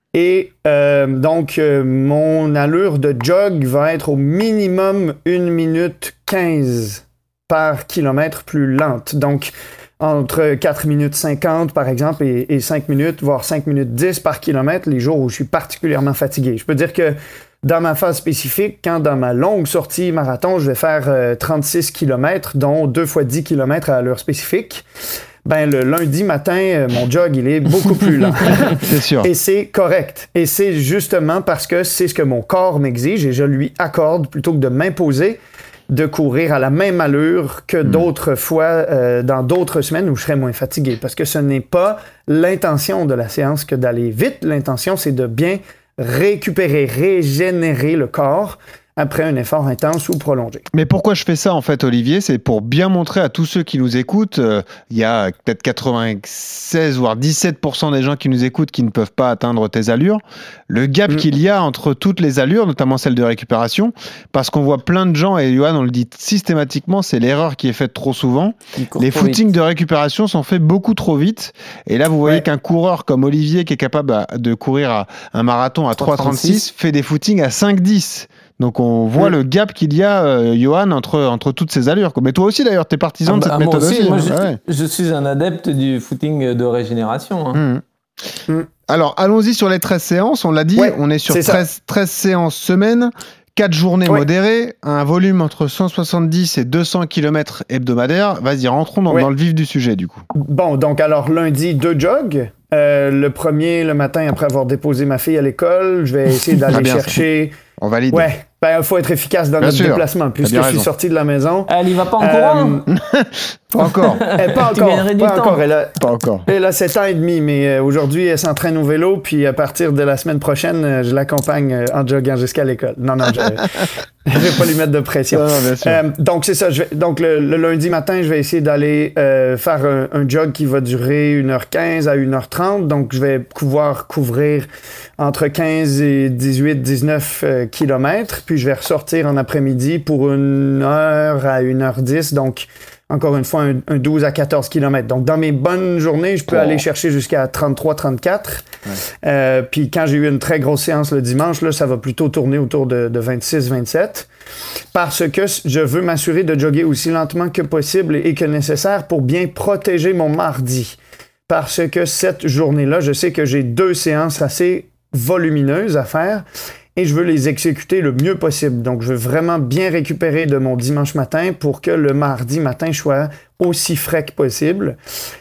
Et euh, donc, euh, mon allure de jog va être au minimum une minute quinze par kilomètre plus lente. Donc, entre quatre minutes cinquante, par exemple, et, et cinq minutes, voire cinq minutes dix par kilomètre, les jours où je suis particulièrement fatigué. Je peux dire que dans ma phase spécifique, quand dans ma longue sortie marathon, je vais faire euh, trente-six kilomètres, dont deux fois dix kilomètres à allure spécifique, ben le lundi matin, euh, mon jog, il est beaucoup plus lent. C'est sûr. Et c'est correct. Et c'est justement parce que c'est ce que mon corps m'exige et je lui accorde plutôt que de m'imposer de courir à la même allure que mmh. d'autres fois euh, dans d'autres semaines où je serais moins fatigué. Parce que ce n'est pas l'intention de la séance que d'aller vite. L'intention, c'est de bien récupérer, régénérer le corps après un effort intense ou prolongé. Mais pourquoi je fais ça, en fait, Olivier? C'est pour bien montrer à tous ceux qui nous écoutent, euh, il y a peut-être quatre-vingt-seize voire dix-sept pour cent des gens qui nous écoutent qui ne peuvent pas atteindre tes allures, le gap mmh. qu'il y a entre toutes les allures, notamment celle de récupération, parce qu'on voit plein de gens, et Johan, on le dit systématiquement, c'est l'erreur qui est faite trop souvent, les footings vite. de récupération sont faits beaucoup trop vite, et là, vous voyez ouais. qu'un coureur comme Olivier, qui est capable de courir à un marathon à trois trente-six, fait des footings à cinq dix. Donc on voit mmh. le gap qu'il y a, euh, Johan, entre, entre toutes ces allures. Mais toi aussi d'ailleurs, tu es partisan ah bah, de cette moi méthode aussi. aussi. Moi, hein. je, ouais. je suis un adepte du footing de régénération. Hein. Mmh. Mmh. Alors allons-y sur les treize séances. On l'a dit, ouais, on est sur treize, treize séances semaine, quatre journées ouais. modérées, un volume entre cent soixante-dix et deux cents kilomètres hebdomadaires. Vas-y, rentrons dans, ouais. dans le vif du sujet du coup. Bon, donc alors lundi, deux jogs. Euh, le premier, le matin, après avoir déposé ma fille à l'école, je vais essayer d'aller chercher... On valide. Ouais, ben il faut être efficace dans bien notre sûr. déplacement. Puisque je suis raison. sorti de la maison... Elle y va pas en courant euh, Pas encore. Elle, pas encore. Pas encore. Elle a, pas encore. Elle a sept ans et demi, mais euh, aujourd'hui, elle s'entraîne au vélo, puis à partir de la semaine prochaine, euh, je l'accompagne euh, en joguant jusqu'à l'école. Non, non, je ne vais pas lui mettre de pression. Non, non, bien sûr. Euh, donc, c'est ça. Je vais, donc, le, le lundi matin, je vais essayer d'aller euh, faire un, un jog qui va durer une heure quinze à une heure trente. Donc, je vais pouvoir couvrir entre quinze et dix-huit, dix-neuf euh, kilomètres. Puis, je vais ressortir en après-midi pour une heure à une heure dix. Donc, encore une fois, un, un douze à quatorze kilomètres. Donc, dans mes bonnes journées, je peux oh. aller chercher jusqu'à trente-trois, trente-quatre. Ouais. Euh, puis, quand j'ai eu une très grosse séance le dimanche, là, ça va plutôt tourner autour de, de vingt-six, vingt-sept. Parce que je veux m'assurer de jogger aussi lentement que possible et que nécessaire pour bien protéger mon mardi. Parce que cette journée-là, je sais que j'ai deux séances assez volumineuses à faire et je veux les exécuter le mieux possible. Donc, je veux vraiment bien récupérer de mon dimanche matin pour que le mardi matin, je sois aussi frais que possible.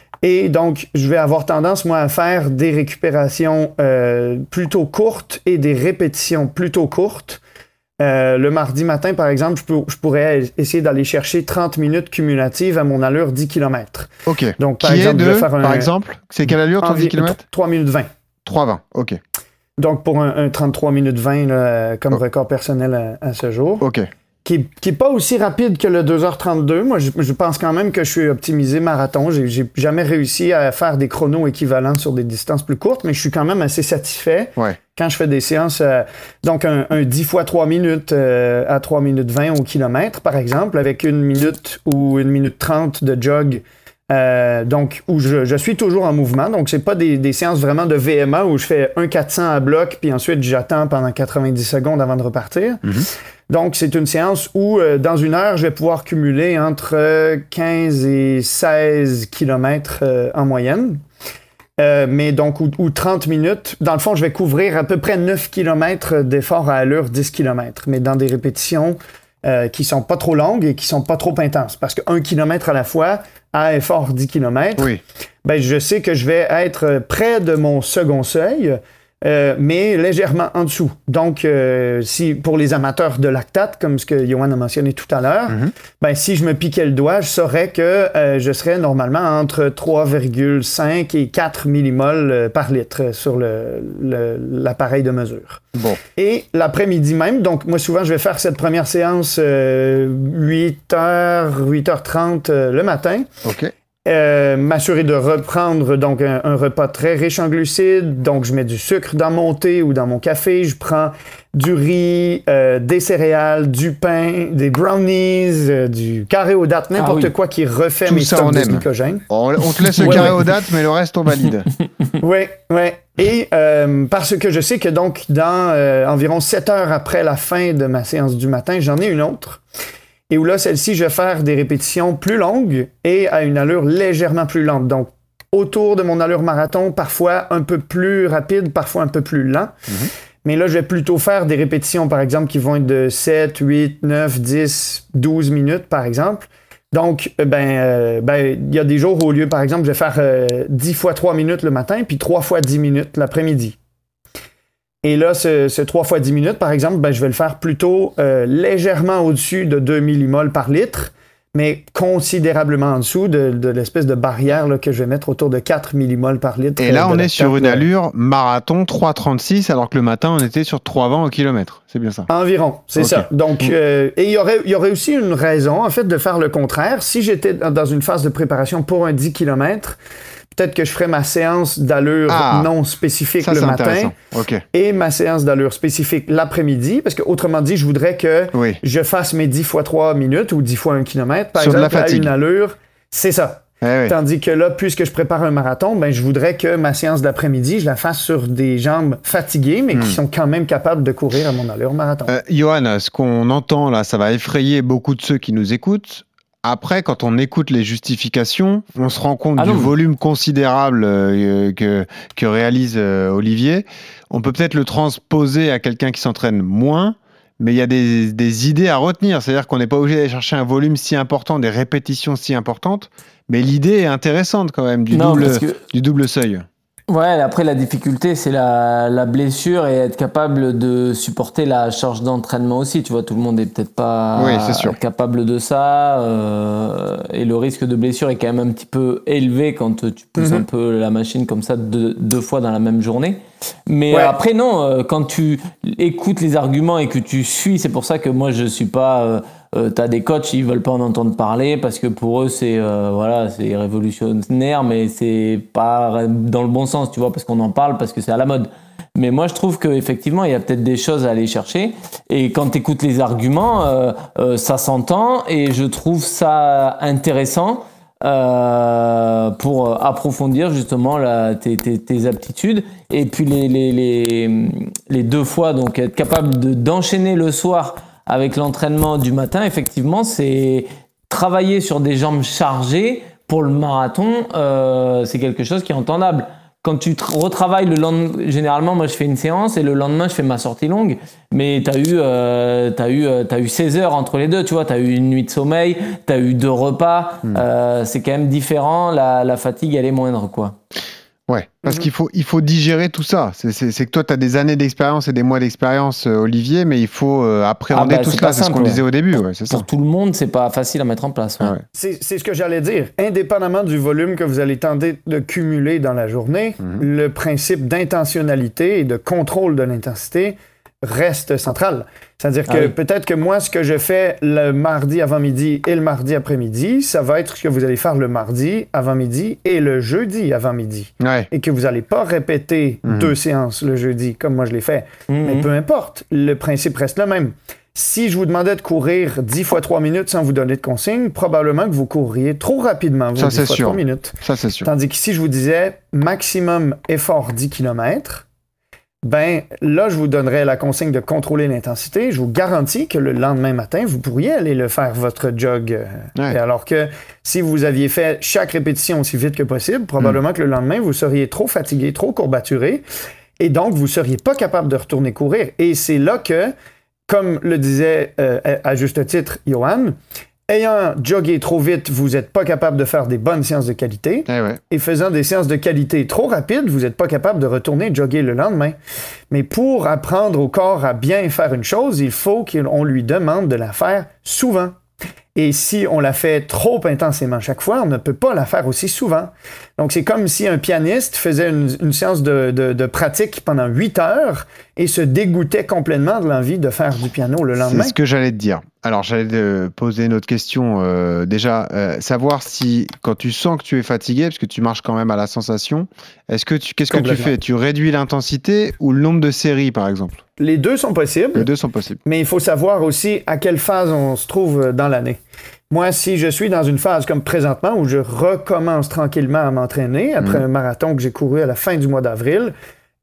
Et donc, je vais avoir tendance, moi, à faire des récupérations euh, plutôt courtes et des répétitions plutôt courtes. Euh, le mardi matin, par exemple, je, peux, je pourrais essayer d'aller chercher trente minutes cumulatives à mon allure dix kilomètres. OK. Donc, par Qui exemple, est de, je vais faire un, par exemple, c'est quelle allure, ton dix kilomètres? trois minutes vingt. trois vingt, OK. Donc, pour un, un trente-trois minutes vingt là, comme oh. record personnel à, à ce jour. OK. Qui n'est pas aussi rapide que le deux heures trente-deux. Moi, je, je pense quand même que je suis optimisé marathon. J'ai, j'ai jamais réussi à faire des chronos équivalents sur des distances plus courtes, mais je suis quand même assez satisfait ouais. quand je fais des séances. Euh, donc, un, un dix fois trois minutes euh, à trois minutes vingt au kilomètre, par exemple, avec une minute ou une minute trente de jog. Euh, donc, où je, je suis toujours en mouvement. Donc, c'est pas des, des séances vraiment de V M A où je fais un quatre cents à bloc, puis ensuite j'attends pendant quatre-vingt-dix secondes avant de repartir. Mm-hmm. Donc, c'est une séance où, euh, dans une heure, je vais pouvoir cumuler entre quinze et seize kilomètres euh, en moyenne. Euh, mais donc, ou, ou trente minutes. Dans le fond, je vais couvrir à peu près neuf kilomètres d'effort à allure dix kilomètres, mais dans des répétitions euh, qui sont pas trop longues et qui sont pas trop intenses. Parce qu'un kilomètre à la fois, à effort dix kilomètres, oui. ben, je sais que je vais être près de mon second seuil, Euh, mais légèrement en dessous. Donc, euh, si pour les amateurs de lactate, comme ce que Johan a mentionné tout à l'heure, mm-hmm. ben, si je me piquais le doigt, je saurais que euh, je serais normalement entre trois virgule cinq et quatre millimoles par litre sur le, le, l'appareil de mesure. Bon. Et l'après-midi même, donc moi souvent je vais faire cette première séance euh, huit heures, huit heures trente euh, le matin. OK. Euh, m'assurer de reprendre donc un, un repas très riche en glucides. Donc, je mets du sucre dans mon thé ou dans mon café. Je prends du riz, euh, des céréales, du pain, des brownies, euh, du carré aux dattes, n'importe ah oui. quoi qui refait tout mes ça stocks on de aime. glycogène. On, on te laisse le ouais, carré ouais. aux dattes, mais le reste on valide. Oui, oui. Et euh, parce que je sais que donc dans euh, environ sept heures après la fin de ma séance du matin, j'en ai une autre. Et où là, celle-ci, je vais faire des répétitions plus longues et à une allure légèrement plus lente. Donc, autour de mon allure marathon, parfois un peu plus rapide, parfois un peu plus lent. Mm-hmm. Mais là, je vais plutôt faire des répétitions, par exemple, qui vont être de sept, huit, neuf, dix, douze minutes, par exemple. Donc, ben, euh, ben, il y a des jours où, au lieu, par exemple, je vais faire euh, dix fois trois minutes le matin, puis trois fois dix minutes l'après-midi. Et là, ce, ce trois fois dix minutes, par exemple, ben, je vais le faire plutôt euh, légèrement au-dessus de deux millimoles par litre, mais considérablement en dessous de, de l'espèce de barrière là, que je vais mettre autour de quatre millimoles par litre. Et là, on est sur une de... allure marathon trois trente-six, alors que le matin, on était sur trois vingt au kilomètre. C'est bien ça? Environ, c'est okay. ça. Donc, mmh. euh, et il y aurait, il y aurait aussi une raison, en fait, de faire le contraire. Si j'étais dans une phase de préparation pour un dix kilomètres, peut-être que je ferais ma séance d'allure ah, non spécifique ça, le matin okay. et ma séance d'allure spécifique l'après-midi, parce que autrement dit, je voudrais que oui. je fasse mes dix fois trois minutes ou dix fois un kilomètre, par Sur exemple, de la fatigue. à une allure, c'est ça. Eh oui. Tandis que là, puisque je prépare un marathon, ben, je voudrais que ma séance d'après-midi, je la fasse sur des jambes fatiguées, mais hmm. qui sont quand même capables de courir à mon allure marathon. Euh, Johan, ce qu'on entend là, ça va effrayer beaucoup de ceux qui nous écoutent. Après, quand on écoute les justifications, on se rend compte ah du volume considérable euh, que, que réalise euh, Olivier. On peut peut-être le transposer à quelqu'un qui s'entraîne moins, mais il y a des, des idées à retenir. C'est-à-dire qu'on n'est pas obligé d'aller chercher un volume si important, des répétitions si importantes, mais l'idée est intéressante quand même, du, non, double, que... du double seuil. Ouais, après la difficulté, c'est la, la blessure et être capable de supporter la charge d'entraînement aussi. Tu vois, tout le monde est peut-être pas oui, c'est sûr. capable de ça. Euh, et le risque de blessure est quand même un petit peu élevé quand tu pousses mm-hmm. un peu la machine comme ça deux, deux fois dans la même journée. Mais ouais. après, non, quand tu écoutes les arguments et que tu suis, c'est pour ça que moi, je suis pas... Euh, Euh, t'as des coachs, ils veulent pas en entendre parler parce que pour eux c'est euh, voilà, c'est révolutionnaire, mais c'est pas dans le bon sens, tu vois, parce qu'on en parle, parce que c'est à la mode. Mais moi je trouve qu'effectivement il y a peut-être des choses à aller chercher, et quand t'écoutes les arguments, euh, euh, ça s'entend, et je trouve ça intéressant euh, pour approfondir justement la, tes, tes, tes aptitudes, et puis les, les, les, les deux fois, donc être capable de, d'enchaîner le soir avec l'entraînement du matin, effectivement, c'est travailler sur des jambes chargées pour le marathon, euh, c'est quelque chose qui est entendable. Quand tu tra- retravailles le lendemain, généralement, moi je fais une séance et le lendemain je fais ma sortie longue, mais t'as eu, euh, t'as eu, euh, t'as eu seize heures entre les deux, tu vois, t'as eu une nuit de sommeil, t'as eu deux repas, mmh. euh, c'est quand même différent, la, la fatigue elle est moindre, quoi. Ouais, parce mmh. qu'il faut, il faut digérer tout ça. C'est, c'est, c'est que toi, tu as des années d'expérience et des mois d'expérience, euh, Olivier, mais il faut euh, appréhender ah bah, tout cela. C'est simple, ce qu'on ouais. disait au début. Ouais, c'est Pour ça. tout le monde, c'est pas facile à mettre en place. Ouais. Ah ouais. C'est, c'est ce que j'allais dire. Indépendamment du volume que vous allez tenter de cumuler dans la journée, mmh. le principe d'intentionnalité et de contrôle de l'intensité reste central. C'est-à-dire que ah oui. peut-être que moi, ce que je fais le mardi avant-midi et le mardi après-midi, ça va être ce que vous allez faire le mardi avant-midi et le jeudi avant-midi. Ouais. Et que vous n'allez pas répéter mmh. deux séances le jeudi, comme moi je l'ai fait. Mmh. Mais peu importe, le principe reste le même. Si je vous demandais de courir dix fois trois minutes sans vous donner de consigne, probablement que vous courriez trop rapidement, vous, ça, dix c'est fois sûr. trois minutes. Ça, c'est sûr. Tandis que si je vous disais maximum effort dix kilomètres, ben là, je vous donnerais la consigne de contrôler l'intensité. Je vous garantis que le lendemain matin, vous pourriez aller le faire, votre jog. Ouais. Et alors que si vous aviez fait chaque répétition aussi vite que possible, probablement mmh. que le lendemain, vous seriez trop fatigué, trop courbaturé, et donc vous ne seriez pas capable de retourner courir. Et c'est là que, comme le disait euh, à juste titre Johan, ayant jogué trop vite, vous n'êtes pas capable de faire des bonnes séances de qualité. Eh ouais. Et faisant des séances de qualité trop rapides, vous n'êtes pas capable de retourner jogger le lendemain. Mais pour apprendre au corps à bien faire une chose, il faut qu'on lui demande de la faire souvent. Et si on la fait trop intensément chaque fois, on ne peut pas la faire aussi souvent. Donc, c'est comme si un pianiste faisait une, une séance de, de, de pratique pendant huit heures et se dégoûtait complètement de l'envie de faire du piano le lendemain. C'est ce que j'allais te dire. Alors, j'allais te poser une autre question. Euh, déjà, euh, savoir si, quand tu sens que tu es fatigué, parce que tu marches quand même à la sensation, est-ce que tu, qu'est-ce que tu fais? Tu réduis l'intensité ou le nombre de séries, par exemple? Les deux sont possibles. Les deux sont possibles. Mais il faut savoir aussi à quelle phase on se trouve dans l'année. Moi, si je suis dans une phase comme présentement où je recommence tranquillement à m'entraîner après mmh. un marathon que j'ai couru à la fin du mois d'avril,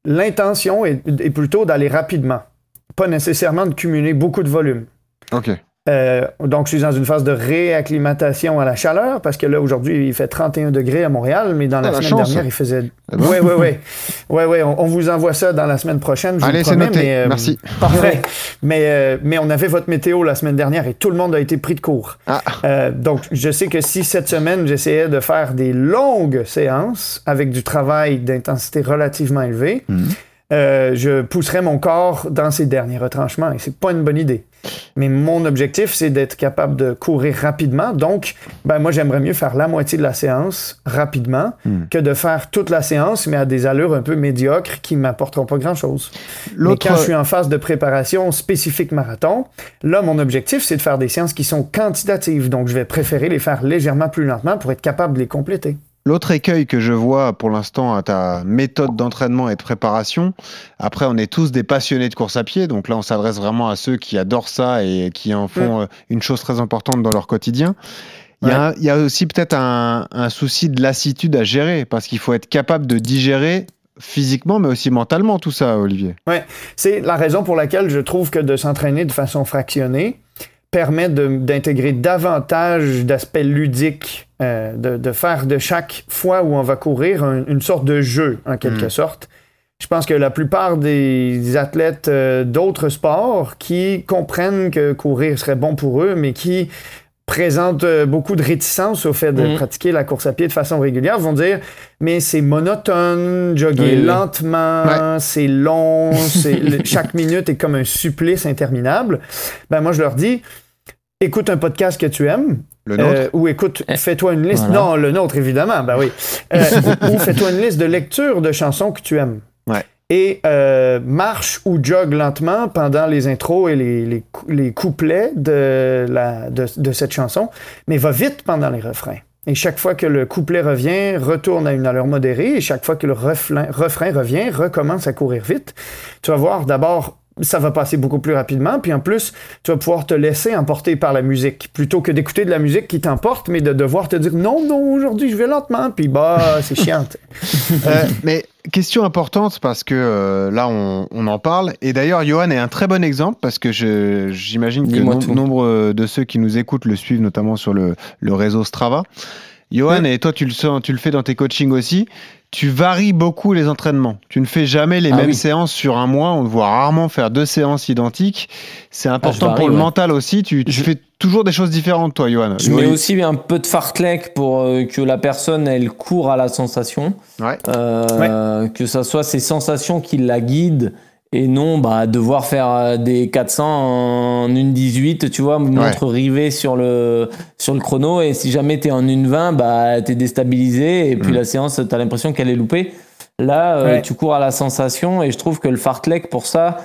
l'intention est, est plutôt d'aller rapidement, pas nécessairement de cumuler beaucoup de volume. OK. Euh, donc, je suis dans une phase de réacclimatation à la chaleur, parce que là, aujourd'hui, il fait trente et un degrés à Montréal, mais dans la, ah, la semaine chance. dernière, il faisait... Oui, oui, oui. Oui, oui, on, on vous envoie ça dans la semaine prochaine, je Allez, vous le promets. c'est noté. Mais, euh, merci. Parfait. mais, euh, mais on avait votre météo la semaine dernière et tout le monde a été pris de court. Ah. Euh, donc, je sais que si cette semaine, j'essayais de faire des longues séances avec du travail d'intensité relativement élevée, mmh. euh, je pousserais mon corps dans ses derniers retranchements et c'est pas une bonne idée. Mais mon objectif, c'est d'être capable de courir rapidement. Donc, ben moi, j'aimerais mieux faire la moitié de la séance rapidement mm. que de faire toute la séance, mais à des allures un peu médiocres qui ne m'apporteront pas grand-chose. L'autre... Mais quand je suis en phase de préparation spécifique marathon, là, mon objectif, c'est de faire des séances qui sont quantitatives. Donc, je vais préférer les faire légèrement plus lentement pour être capable de les compléter. L'autre écueil que je vois pour l'instant à ta méthode d'entraînement et de préparation, après on est tous des passionnés de course à pied, donc là on s'adresse vraiment à ceux qui adorent ça et qui en font mmh. une chose très importante dans leur quotidien. Il y, a, il y a aussi peut-être un, un souci de lassitude à gérer, parce qu'il faut être capable de digérer physiquement, mais aussi mentalement tout ça, Olivier. Oui, c'est la raison pour laquelle je trouve que de s'entraîner de façon fractionnée permet de, d'intégrer davantage d'aspects ludiques, euh, de, de faire de chaque fois où on va courir un, une sorte de jeu, en quelque mmh. sorte. Je pense que la plupart des athlètes euh, d'autres sports qui comprennent que courir serait bon pour eux, mais qui présentent euh, beaucoup de réticence au fait de mmh. pratiquer la course à pied de façon régulière, vont dire « mais c'est monotone, jogger oui, lentement, ouais. c'est long, c'est, le, chaque minute est comme un supplice interminable. » Ben moi, je leur dis « écoute un podcast que tu aimes, le nôtre. Euh, ou écoute, fais-toi une liste... Voilà. Non, le nôtre, évidemment, ben oui. Euh, ou, ou fais-toi une liste de lecture de chansons que tu aimes. Ouais. Et euh, marche ou jogue lentement pendant les intros et les, les, les couplets de, la, de, de cette chanson, mais va vite pendant les refrains. Et chaque fois que le couplet revient, retourne à une allure modérée, et chaque fois que le refrain, refrain revient, recommence à courir vite. Tu vas voir d'abord... ça va passer beaucoup plus rapidement, puis en plus, tu vas pouvoir te laisser emporter par la musique, plutôt que d'écouter de la musique qui t'emporte, mais de devoir te dire « non, non, aujourd'hui, je vais lentement », puis bah, c'est chiant. euh, mais question importante, parce que euh, là, on, on en parle, et d'ailleurs, Johan est un très bon exemple, parce que je, j'imagine que no- nombre de ceux qui nous écoutent le suivent, notamment sur le, le réseau Strava. Johan, oui. et toi, tu le, sens, tu le fais dans tes coachings aussi, tu varies beaucoup les entraînements. Tu ne fais jamais les ah mêmes oui. séances sur un mois. On te voit rarement faire deux séances identiques. C'est important ah, varie, pour le ouais. mental aussi. Tu, tu je... fais toujours des choses différentes, toi, Johan. Je mets aussi un peu de fartlek pour euh, que la personne, elle court à la sensation. Ouais. Euh, ouais. Que ça soit ces sensations qui la guident. Et non, bah, devoir faire des quatre cents en une dix-huit, tu vois, montre ouais. rivée sur le, sur le chrono. Et si jamais t'es en une vingt, bah, t'es déstabilisé. Et puis mmh. la séance, t'as l'impression qu'elle est loupée. Là, ouais. euh, tu cours à la sensation. Et je trouve que le fartlek, pour ça,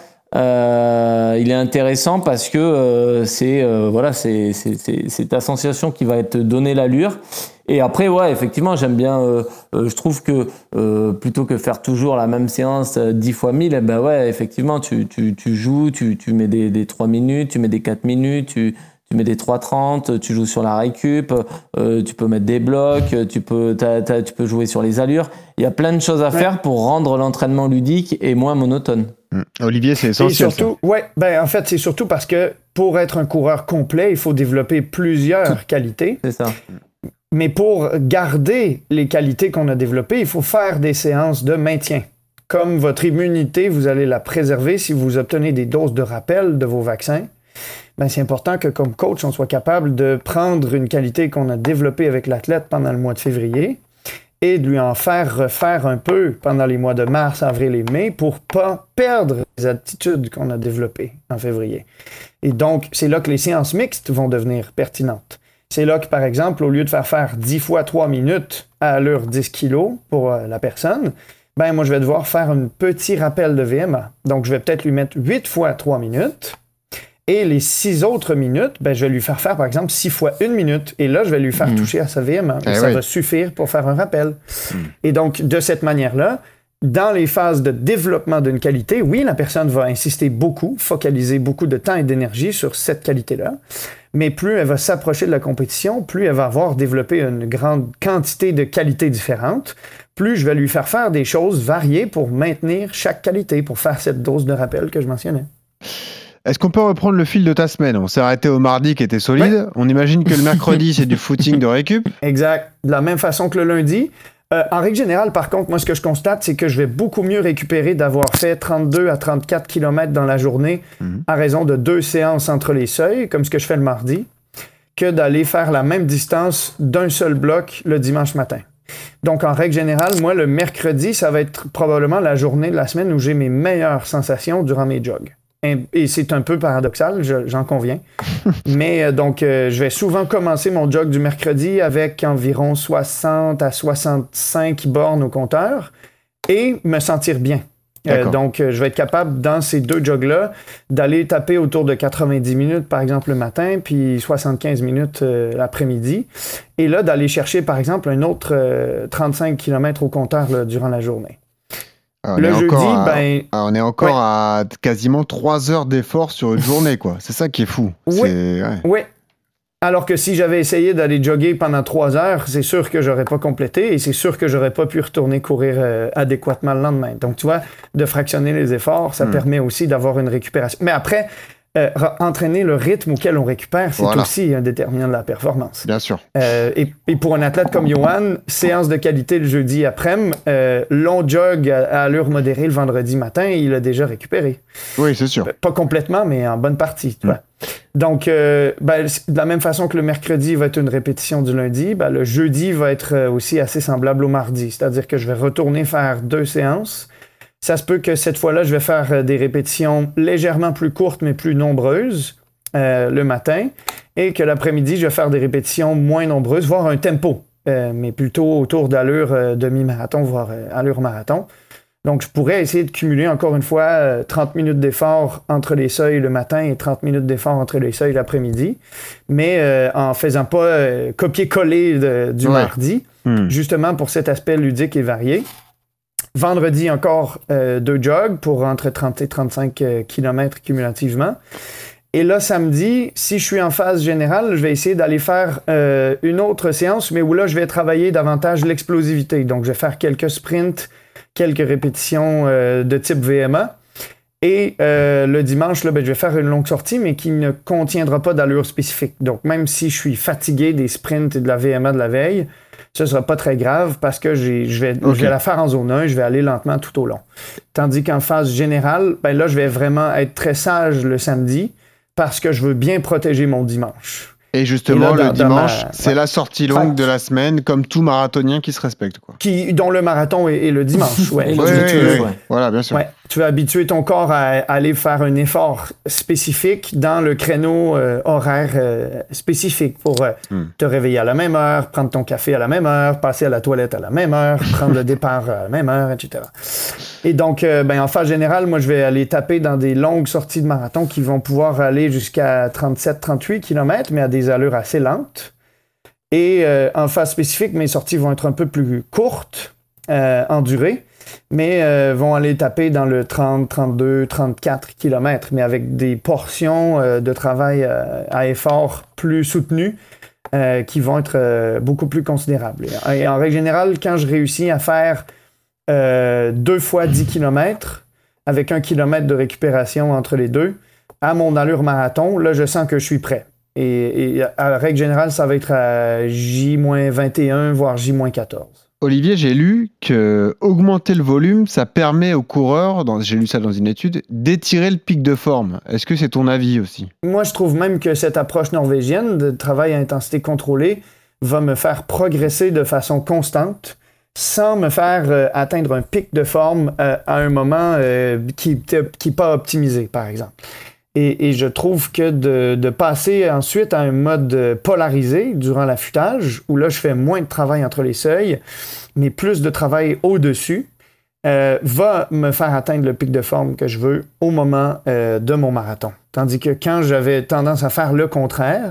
euh, il est intéressant parce que euh, c'est, euh, voilà, c'est, c'est, c'est, c'est ta sensation qui va te donner l'allure. Et après, ouais, effectivement, j'aime bien. Euh, euh, je trouve que euh, plutôt que faire toujours la même séance euh, dix fois mille, eh ben ouais, effectivement, tu, tu, tu joues, tu, tu mets des, des trois minutes, tu mets des quatre minutes, tu, tu mets des trois trente, tu joues sur la récup, euh, tu peux mettre des blocs, tu peux, t'as, t'as, tu peux jouer sur les allures. Il y a plein de choses à ouais. faire pour rendre l'entraînement ludique et moins monotone. Mmh. Olivier, c'est essentiel. Et surtout, ça. Ouais, ben en fait, c'est surtout parce que pour être un coureur complet, il faut développer plusieurs qualités. C'est ça. Mais pour garder les qualités qu'on a développées, il faut faire des séances de maintien. Comme votre immunité, vous allez la préserver si vous obtenez des doses de rappel de vos vaccins. Ben, c'est important que comme coach, on soit capable de prendre une qualité qu'on a développée avec l'athlète pendant le mois de février et de lui en faire refaire un peu pendant les mois de mars, avril et mai pour pas perdre les aptitudes qu'on a développées en février. Et donc, c'est là que les séances mixtes vont devenir pertinentes. C'est là que, par exemple, au lieu de faire faire dix fois trois minutes à allure dix kilos pour euh, la personne, ben moi, je vais devoir faire un petit rappel de V M A. Donc, je vais peut-être lui mettre huit fois trois minutes. Et les six autres minutes, ben, je vais lui faire faire, par exemple, six fois une minute. Et là, je vais lui faire mmh. toucher à sa V M A. Et eh ça oui. va suffire pour faire un rappel. Mmh. Et donc, de cette manière-là, dans les phases de développement d'une qualité, oui, la personne va insister beaucoup, focaliser beaucoup de temps et d'énergie sur cette qualité-là, mais plus elle va s'approcher de la compétition, plus elle va avoir développé une grande quantité de qualités différentes, plus je vais lui faire faire des choses variées pour maintenir chaque qualité, pour faire cette dose de rappel que je mentionnais. Est-ce qu'on peut reprendre le fil de ta semaine? On s'est arrêté au mardi qui était solide. Ouais. On imagine que le mercredi, c'est du footing de récup. Exact. De la même façon que le lundi. Euh, en règle générale, par contre, moi, ce que je constate, c'est que je vais beaucoup mieux récupérer d'avoir fait trente-deux à trente-quatre kilomètres dans la journée mmh. à raison de deux séances entre les seuils, comme ce que je fais le mardi, que d'aller faire la même distance d'un seul bloc le dimanche matin. Donc, en règle générale, moi, le mercredi, ça va être probablement la journée de la semaine où j'ai mes meilleures sensations durant mes jogs. Et c'est un peu paradoxal, je, j'en conviens. Mais euh, donc, euh, je vais souvent commencer mon jog du mercredi avec environ soixante à soixante-cinq bornes au compteur et me sentir bien. Euh, donc, euh, je vais être capable, dans ces deux jogs-là, d'aller taper autour de quatre-vingt-dix minutes, par exemple, le matin, puis soixante-quinze minutes euh, l'après-midi. Et là, d'aller chercher, par exemple, un autre euh, trente-cinq kilomètres au compteur là, durant la journée. Ah, le jeudi, à, ben... ah, on est encore ouais. à quasiment trois heures d'effort sur une journée, quoi. C'est ça qui est fou. Oui. C'est... Ouais. oui. Alors que si j'avais essayé d'aller jogger pendant trois heures, c'est sûr que j'aurais pas complété et c'est sûr que j'aurais pas pu retourner courir euh, adéquatement le lendemain. Donc, tu vois, de fractionner les efforts, ça hmm. permet aussi d'avoir une récupération. Mais après, euh, entraîner le rythme auquel on récupère, c'est voilà. aussi un déterminant de la performance. Bien sûr. Euh, et, et pour un athlète comme Johan, séance de qualité le jeudi après-midi, euh, long jog à, à allure modérée le vendredi matin, il a déjà récupéré. Oui, c'est sûr. Pas complètement, mais en bonne partie, tu vois. Mm. Donc, euh, ben, de la même façon que le mercredi va être une répétition du lundi, ben, le jeudi va être aussi assez semblable au mardi. C'est-à-dire que je vais retourner faire deux séances. Ça se peut que cette fois-là, je vais faire des répétitions légèrement plus courtes, mais plus nombreuses euh, le matin. Et que l'après-midi, je vais faire des répétitions moins nombreuses, voire un tempo, euh, mais plutôt autour d'allure euh, demi-marathon, voire euh, allure marathon. Donc, je pourrais essayer de cumuler encore une fois euh, trente minutes d'effort entre les seuils le matin et trente minutes d'effort entre les seuils l'après-midi, mais euh, en faisant pas euh, copier-coller de, du ouais. mardi, hmm. justement pour cet aspect ludique et varié. Vendredi, encore euh, deux jogs pour entre trente et trente-cinq euh, kilomètres cumulativement. Et là, samedi, si je suis en phase générale, je vais essayer d'aller faire euh, une autre séance, mais où là, je vais travailler davantage l'explosivité. Donc, je vais faire quelques sprints, quelques répétitions euh, de type V M A. Et euh, le dimanche, là, ben, je vais faire une longue sortie, mais qui ne contiendra pas d'allure spécifique. Donc, même si je suis fatigué des sprints et de la V M A de la veille, ça ne sera pas très grave parce que j'ai, je, vais, okay. je vais la faire en zone un, je vais aller lentement tout au long. Tandis qu'en phase générale, ben là, je vais vraiment être très sage le samedi parce que je veux bien protéger mon dimanche. Et justement, et là, dans, le dimanche, ma... c'est ouais. la sortie longue ouais. de la semaine, comme tout marathonien qui se respecte, quoi. Qui, dont le marathon est, est le dimanche. Ouais. oui, oui, oui, oui. Voilà, bien sûr. Ouais. Tu vas habituer ton corps à, à aller faire un effort spécifique dans le créneau euh, horaire euh, spécifique pour euh, hmm. te réveiller à la même heure, prendre ton café à la même heure, passer à la toilette à la même heure, prendre le départ à la même heure, et cetera. Et donc, euh, ben, en phase générale, moi, je vais aller taper dans des longues sorties de marathon qui vont pouvoir aller jusqu'à trente-sept à trente-huit kilomètres, mais à des allures assez lentes. Et euh, en phase spécifique, mes sorties vont être un peu plus courtes euh, en durée, mais euh, vont aller taper dans le trente, trente-deux, trente-quatre kilomètres, mais avec des portions euh, de travail euh, à effort plus soutenues euh, qui vont être euh, beaucoup plus considérables. Et en règle générale, quand je réussis à faire euh, deux fois dix kilomètres, avec un kilomètre de récupération entre les deux, à mon allure marathon, là, je sens que je suis prêt. Et, et à la règle générale, ça va être à J vingt et un, voire J quatorze. Olivier, j'ai lu que augmenter le volume, ça permet aux coureurs, dans, j'ai lu ça dans une étude, d'étirer le pic de forme. Est-ce que c'est ton avis aussi? Moi, je trouve même que cette approche norvégienne de travail à intensité contrôlée va me faire progresser de façon constante sans me faire euh, atteindre un pic de forme euh, à un moment euh, qui n'est pas optimisé, par exemple. Et, et je trouve que de, de passer ensuite à un mode polarisé durant l'affûtage, où là, je fais moins de travail entre les seuils, mais plus de travail au-dessus, euh, va me faire atteindre le pic de forme que je veux au moment euh, de mon marathon. Tandis que quand j'avais tendance à faire le contraire,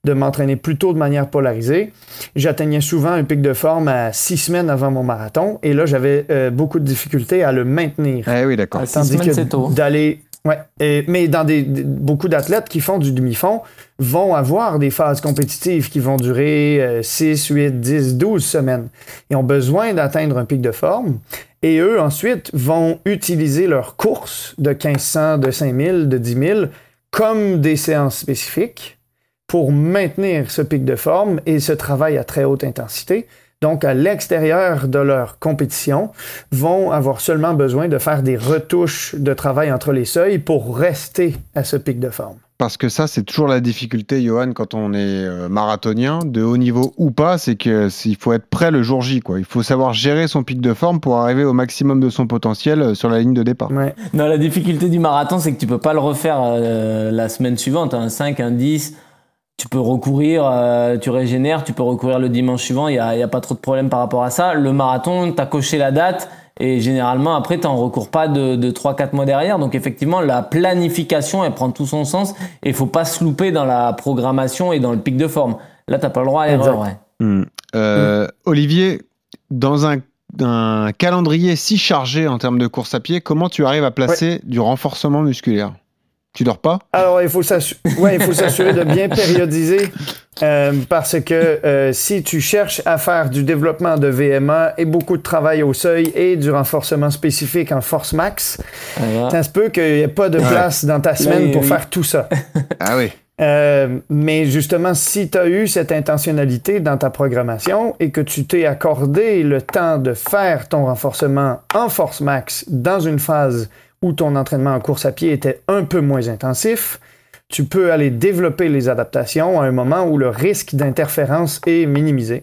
de m'entraîner plutôt de manière polarisée. J'atteignais souvent un pic de forme à six semaines avant mon marathon et là, j'avais euh, beaucoup de difficultés à le maintenir. Eh oui, d'accord. À Tandis six semaines, que c'est tôt. d'aller... Ouais, et, mais dans des, des beaucoup d'athlètes qui font du demi-fond vont avoir des phases compétitives qui vont durer euh, six, huit, dix, douze semaines et ont besoin d'atteindre un pic de forme. Et eux, ensuite, vont utiliser leurs courses de quinze cents, de cinq mille, de dix mille comme des séances spécifiques pour maintenir ce pic de forme et ce travail à très haute intensité. Donc, à l'extérieur de leur compétition, vont avoir seulement besoin de faire des retouches de travail entre les seuils pour rester à ce pic de forme. Parce que ça, c'est toujours la difficulté, Johan, quand on est euh, marathonien, de haut niveau ou pas, c'est qu'il faut être prêt le jour J, quoi. Il faut savoir gérer son pic de forme pour arriver au maximum de son potentiel euh, sur la ligne de départ. Ouais. Non, la difficulté du marathon, c'est que tu peux pas le refaire euh, la semaine suivante. Un cinq, un dix, tu peux recourir, euh, tu régénères, tu peux recourir le dimanche suivant, il n'y a, y a pas trop de problème par rapport à ça. Le marathon, tu as coché la date et généralement, après, tu n'en recours pas de, de trois quatre mois derrière. Donc, effectivement, la planification, elle prend tout son sens et il ne faut pas se louper dans la programmation et dans le pic de forme. Là, tu n'as pas le droit à l'erreur. Ouais. Mmh. Euh, mmh. Olivier, dans un, un calendrier si chargé en termes de course à pied, comment tu arrives à placer ouais. du renforcement musculaire ? Tu dors pas? Alors, il faut s'assurer, ouais, il faut s'assurer de bien périodiser euh, parce que euh, si tu cherches à faire du développement de V M A et beaucoup de travail au seuil et du renforcement spécifique en force max, ah, ça se peut qu'il n'y ait pas de place ouais. dans ta semaine Là, pour oui. faire tout ça. Ah oui. Euh, mais justement, si tu as eu cette intentionnalité dans ta programmation et que tu t'es accordé le temps de faire ton renforcement en force max dans une phase où ton entraînement en course à pied était un peu moins intensif, tu peux aller développer les adaptations à un moment où le risque d'interférence est minimisé.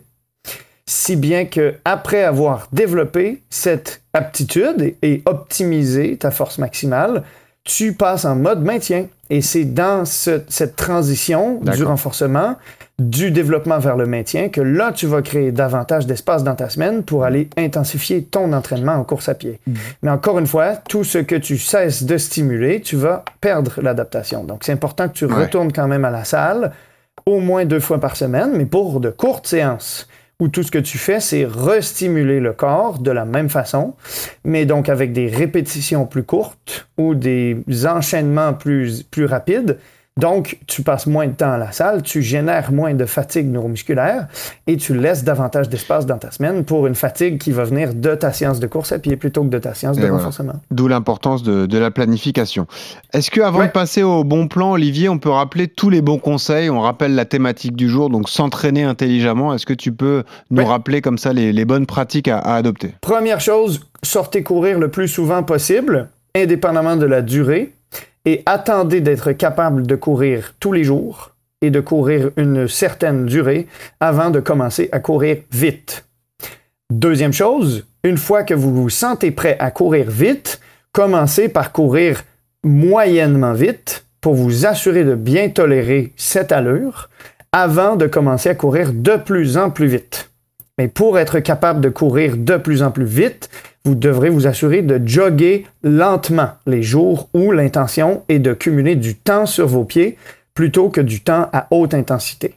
Si bien que après avoir développé cette aptitude et optimisé ta force maximale, tu passes en mode maintien. Et c'est dans ce, cette transition D'accord. du renforcement, du développement vers le maintien, que là, tu vas créer davantage d'espace dans ta semaine pour aller intensifier ton entraînement en course à pied. Mmh. Mais encore une fois, tout ce que tu cesses de stimuler, tu vas perdre l'adaptation. Donc, c'est important que tu ouais. retournes quand même à la salle au moins deux fois par semaine, mais pour de courtes séances, où tout ce que tu fais, c'est restimuler le corps de la même façon, mais donc avec des répétitions plus courtes ou des enchaînements plus, plus rapides. Donc, tu passes moins de temps à la salle, tu génères moins de fatigue neuromusculaire et tu laisses davantage d'espace dans ta semaine pour une fatigue qui va venir de ta séance de course à pied plutôt que de ta séance de et renforcement. Voilà. D'où l'importance de, de la planification. Est-ce qu'avant ouais. de passer au bon plan, Olivier, on peut rappeler tous les bons conseils? On rappelle la thématique du jour, donc s'entraîner intelligemment. Est-ce que tu peux nous ouais. rappeler comme ça les, les bonnes pratiques à, à adopter? Première chose, sortez courir le plus souvent possible, indépendamment de la durée. Et attendez d'être capable de courir tous les jours et de courir une certaine durée avant de commencer à courir vite. Deuxième chose, une fois que vous vous sentez prêt à courir vite, commencez par courir moyennement vite pour vous assurer de bien tolérer cette allure avant de commencer à courir de plus en plus vite. Mais pour être capable de courir de plus en plus vite, vous devrez vous assurer de jogger lentement les jours où l'intention est de cumuler du temps sur vos pieds plutôt que du temps à haute intensité.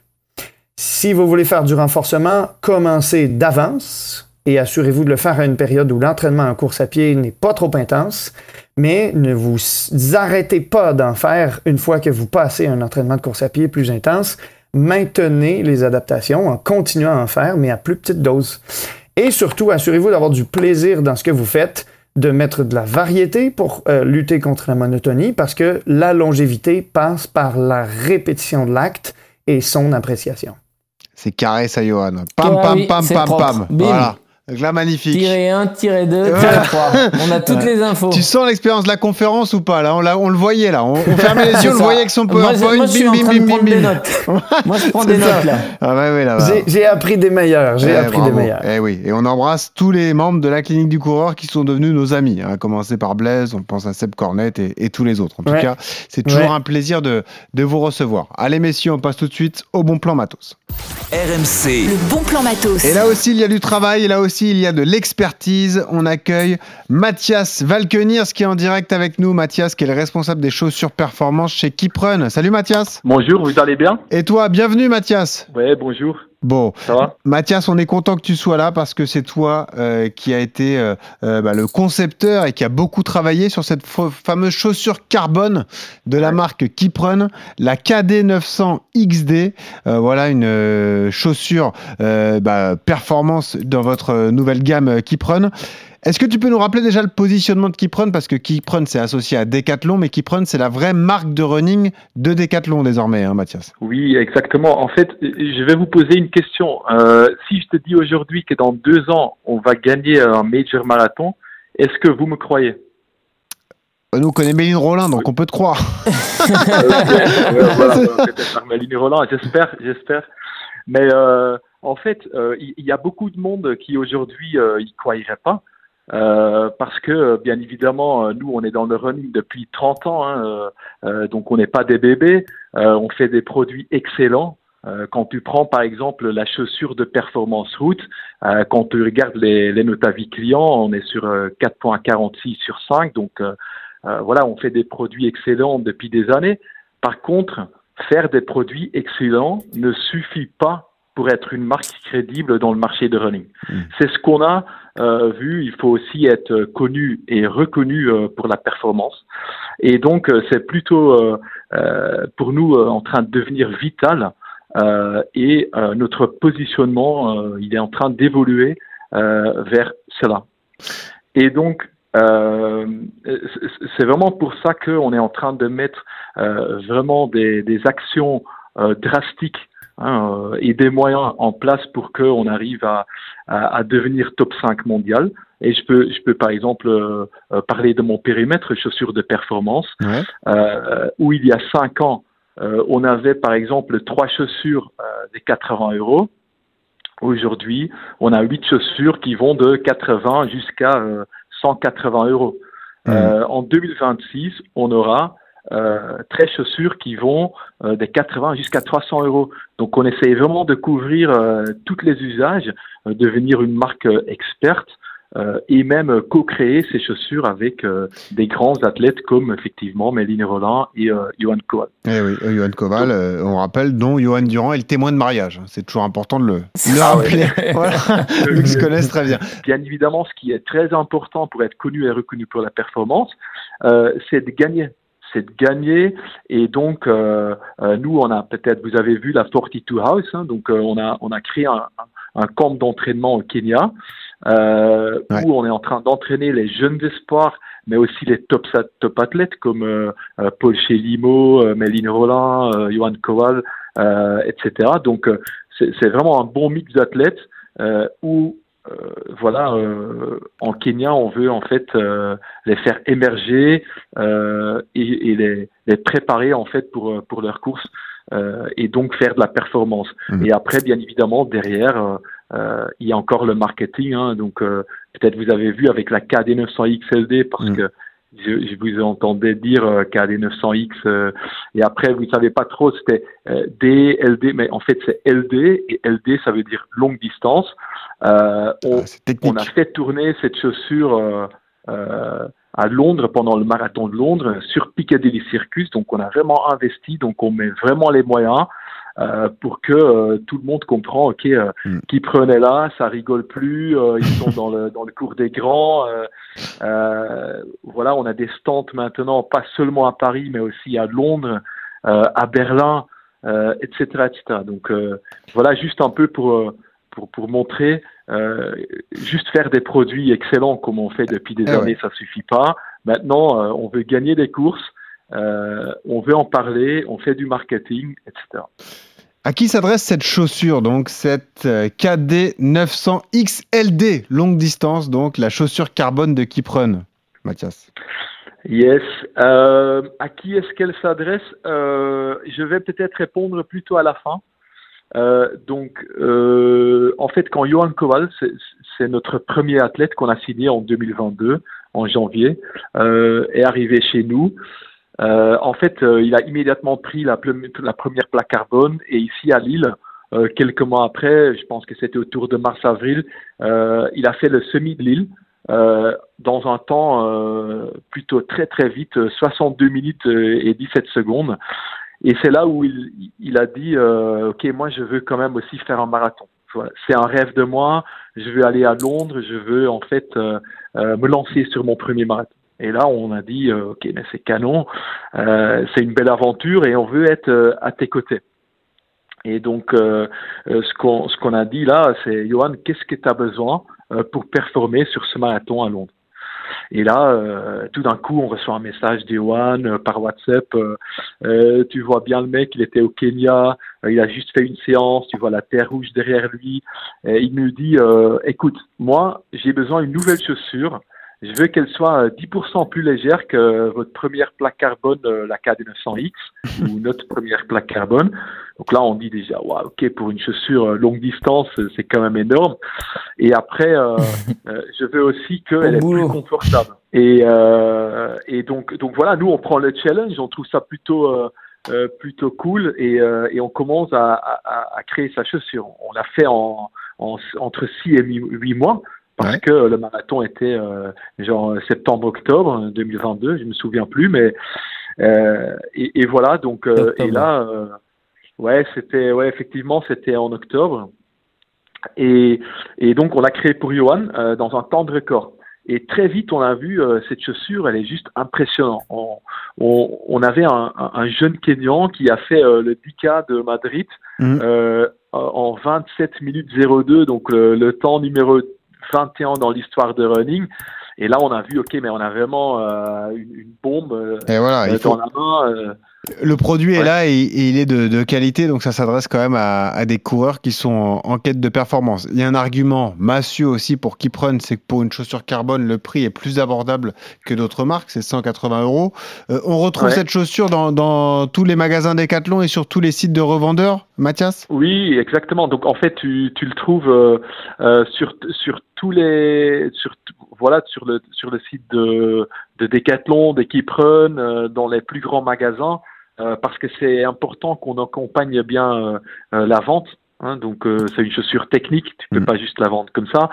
Si vous voulez faire du renforcement, commencez d'avance et assurez-vous de le faire à une période où l'entraînement en course à pied n'est pas trop intense, mais ne vous arrêtez pas d'en faire une fois que vous passez un entraînement de course à pied plus intense. Maintenez les adaptations en continuant à en faire, mais à plus petite dose. Et surtout, assurez-vous d'avoir du plaisir dans ce que vous faites, de mettre de la variété pour euh, lutter contre la monotonie, parce que la longévité passe par la répétition de l'acte et son appréciation. C'est carré ça, Johan. Pam, pam, oui, pam, pam, propre. pam. Bim. Voilà. Donc là, magnifique. Tirer un, tirer deux, tirer trois. On a toutes ouais. les infos. Tu sens l'expérience de la conférence ou pas? Là, on, on le voyait là. On, on fermait les yeux, on le voyait avec son PowerPoint. Moi, moi, je suis en train de prendre des notes. Moi, je prends des notes là. Ah ouais, ouais, là, j'ai, j'ai appris des meilleurs. J'ai eh, appris bravo. des meilleurs. Eh oui. Et on embrasse tous les membres de la clinique du coureur qui sont devenus nos amis. À commencer par Blaise, on pense à Seb Cornette et, et tous les autres. En tout ouais. cas, c'est toujours ouais. un plaisir de, de vous recevoir. Allez, messieurs, on passe tout de suite au bon plan matos. R M C. Le bon plan matos. Et là aussi, il y a du travail, et là aussi, il y a de l'expertise. On accueille Mathias Valkenirs qui est en direct avec nous. Mathias, qui est le responsable des chaussures performance chez Keeprun. Salut Mathias. Bonjour, vous allez bien? Et toi, bienvenue Mathias. Ouais, bonjour. Bon, ça va? Mathias, on est content que tu sois là parce que c'est toi euh, qui a été euh, euh, bah, le concepteur et qui a beaucoup travaillé sur cette f- fameuse chaussure carbone de la marque Keeprun, la K D neuf cents X D. Euh, voilà une euh, chaussure euh, bah, performance dans votre euh, nouvelle gamme euh, Keeprun. Est-ce que tu peux nous rappeler déjà le positionnement de Keeprun, parce que Keeprun c'est associé à Decathlon, mais Keeprun c'est la vraie marque de running de Decathlon désormais, hein, Mathias? Oui, exactement. En fait, je vais vous poser une question. Euh, si je te dis aujourd'hui que dans deux ans, on va gagner un major marathon, est-ce que vous me croyez? Nous, on connaît Méline Rollin, donc on peut te croire. ouais, ouais, voilà, peut-être Méline Rollin, j'espère, j'espère. Mais euh, en fait, il euh, y, y a beaucoup de monde qui aujourd'hui euh, y croirait pas. Euh, parce que bien évidemment nous on est dans le running depuis trente ans, hein, euh, donc on n'est pas des bébés, euh, on fait des produits excellents. Euh, quand tu prends par exemple la chaussure de performance route, euh, quand tu regardes les, les notes avis clients, on est sur euh, quatre virgule quarante-six sur cinq, donc euh, euh, voilà, on fait des produits excellents depuis des années. Par contre, faire des produits excellents ne suffit pas pour être une marque crédible dans le marché de running. Mmh. C'est ce qu'on a euh, vu. Il faut aussi être connu et reconnu euh, pour la performance. Et donc, euh, c'est plutôt euh, euh, pour nous euh, en train de devenir vital. Euh, et euh, notre positionnement, euh, il est en train d'évoluer euh, vers cela. Et donc, euh, c'est vraiment pour ça qu'on est en train de mettre euh, vraiment des, des actions euh, drastiques, Hein, euh, et des moyens en place pour qu'on arrive à, à, à devenir top cinq mondial. Et je peux, je peux par exemple euh, euh, parler de mon périmètre chaussures de performance, ouais. euh, où il y a cinq ans, euh, on avait par exemple trois chaussures euh, de quatre-vingts euros. Aujourd'hui, on a huit chaussures qui vont de quatre-vingts jusqu'à euh, cent quatre-vingts euros. Mmh. Euh, en deux mille vingt-six, on aura Euh, treize chaussures qui vont euh, des quatre-vingts jusqu'à trois cents euros. Donc on essaye vraiment de couvrir euh, tous les usages, euh, devenir une marque euh, experte euh, et même euh, co-créer ces chaussures avec euh, des grands athlètes comme effectivement Méline Rollin et euh, Johan Koval. Eh oui, euh, Johan Koval, euh, on rappelle, dont Johan Durand est le témoin de mariage. C'est toujours important de le, le ah rappeler. Ouais. Voilà. Ils se connaissent très bien. Bien évidemment, ce qui est très important pour être connu et reconnu pour la performance, euh, c'est de gagner. c'est de gagner et donc euh, euh, nous on a peut-être vous avez vu la forty-two House, hein, donc euh, on a on a créé un, un camp d'entraînement au Kenya euh, ouais. où on est en train d'entraîner les jeunes espoirs mais aussi les top top athlètes comme euh, euh, Paul Chelimo, euh, Méline Rollin, euh, Johan Koval, euh, et cetera. Donc euh, c'est, c'est vraiment un bon mix d'athlètes euh, où Euh, voilà, euh, en Kenya, on veut en fait euh, les faire émerger euh, et, et les, les préparer en fait pour pour leur course euh, et donc faire de la performance. Mmh. Et après, bien évidemment, derrière, euh, euh, il y a encore le marketing. Hein, donc euh, peut-être vous avez vu avec la K D neuf cents X L D parce mmh. que Je, je vous entendais dire euh, K D neuf cents X euh, et après vous ne savez pas trop c'était euh, D, L D, mais en fait c'est L D et L D ça veut dire longue distance. Euh, on, ah, on a fait tourner cette chaussure euh, euh, à Londres pendant le marathon de Londres sur Piccadilly Circus, donc on a vraiment investi, donc on met vraiment les moyens euh, pour que euh, tout le monde comprend ok euh, mm. qui prenait là, ça rigole plus, euh, ils sont dans le dans le cours des grands. Euh, euh, voilà, on a des stands maintenant, pas seulement à Paris, mais aussi à Londres, euh, à Berlin, euh, et cetera, et cetera. Donc euh, voilà, juste un peu pour euh, pour pour montrer. Euh, juste faire des produits excellents comme on fait depuis des eh années, ouais. ça suffit pas. Maintenant, euh, on veut gagner des courses, euh, on veut en parler, on fait du marketing, et cetera. À qui s'adresse cette chaussure, donc cette K D neuf cents X L D, longue distance, donc la chaussure carbone de Keeprun, Mathias? Yes. Euh, à qui est-ce qu'elle s'adresse? euh, Je vais peut-être répondre plutôt à la fin. Euh, donc, euh, en fait, quand Johan Koval, c'est, c'est notre premier athlète qu'on a signé en deux mille vingt-deux, en janvier, euh, est arrivé chez nous. Euh, en fait, euh, il a immédiatement pris la, ple- la première plaque carbone et ici à Lille, euh, quelques mois après, je pense que c'était autour de mars-avril, euh, il a fait le semi de Lille euh, dans un temps euh, plutôt très très vite, soixante-deux minutes et dix-sept secondes. Et c'est là où il, il a dit euh, ok, moi je veux quand même aussi faire un marathon. Voilà. C'est un rêve de moi, je veux aller à Londres, je veux en fait euh, euh, me lancer sur mon premier marathon. Et là on a dit euh, ok, mais c'est canon, euh, c'est une belle aventure et on veut être euh, à tes côtés. Et donc euh, euh, ce qu'on ce qu'on a dit là, c'est Johan, qu'est-ce que tu as besoin euh, pour performer sur ce marathon à Londres? Et là, euh, tout d'un coup, on reçoit un message d'Johan euh, par WhatsApp. Euh, euh, tu vois bien le mec, il était au Kenya, euh, il a juste fait une séance, tu vois la terre rouge derrière lui. Et il nous dit, euh, écoute, moi, j'ai besoin d'une nouvelle chaussure. Je veux qu'elle soit dix pour cent plus légère que votre première plaque carbone, euh, la K D neuf cents X, ou notre première plaque carbone. Donc là, on dit déjà, waouh, ok, pour une chaussure longue distance, c'est quand même énorme. Et après, euh, euh, je veux aussi qu'elle est plus confortable. Et, euh, et donc, donc voilà, nous, on prend le challenge, on trouve ça plutôt, euh, euh, plutôt cool, et, euh, et on commence à, à, à créer sa chaussure. On l'a fait en, en entre six et huit mois. Parce ouais. que le marathon était euh, genre septembre-octobre deux mille vingt-deux, je me souviens plus, mais euh, et, et voilà, donc euh, et là, euh, ouais, c'était, ouais, effectivement, c'était en octobre, et et donc on l'a créé pour Johan euh, dans un temps de record. Et très vite, on a vu euh, cette chaussure, elle est juste impressionnante. On, on, on avait un, un, un jeune Kenyan qui a fait euh, le dix K de Madrid mmh. euh, en vingt-sept minutes zéro deux, donc le, le temps numéro vingt et un dans l'histoire de running. Et là, on a vu, ok, mais on a vraiment euh, une, une bombe euh, et voilà, euh, il faut... dans la main. Euh... Le produit ouais. est là et, et il est de, de qualité, donc ça s'adresse quand même à, à des coureurs qui sont en, en quête de performance. Il y a un argument massieux aussi pour Kiprun, c'est que pour une chaussure carbone, le prix est plus abordable que d'autres marques, c'est cent quatre-vingts euros. Euh, on retrouve ouais. cette chaussure dans, dans tous les magasins Decathlon et sur tous les sites de revendeurs, Mathias ? Oui, exactement. Donc en fait, tu, tu le trouves euh, euh, sur, sur tous les... Sur, voilà, sur le, sur le site de, de Decathlon, de Kiprun, euh, dans les plus grands magasins. Euh, parce que c'est important qu'on accompagne bien euh, euh, la vente. Hein, donc euh, c'est une chaussure technique, tu peux mmh. pas juste la vendre comme ça.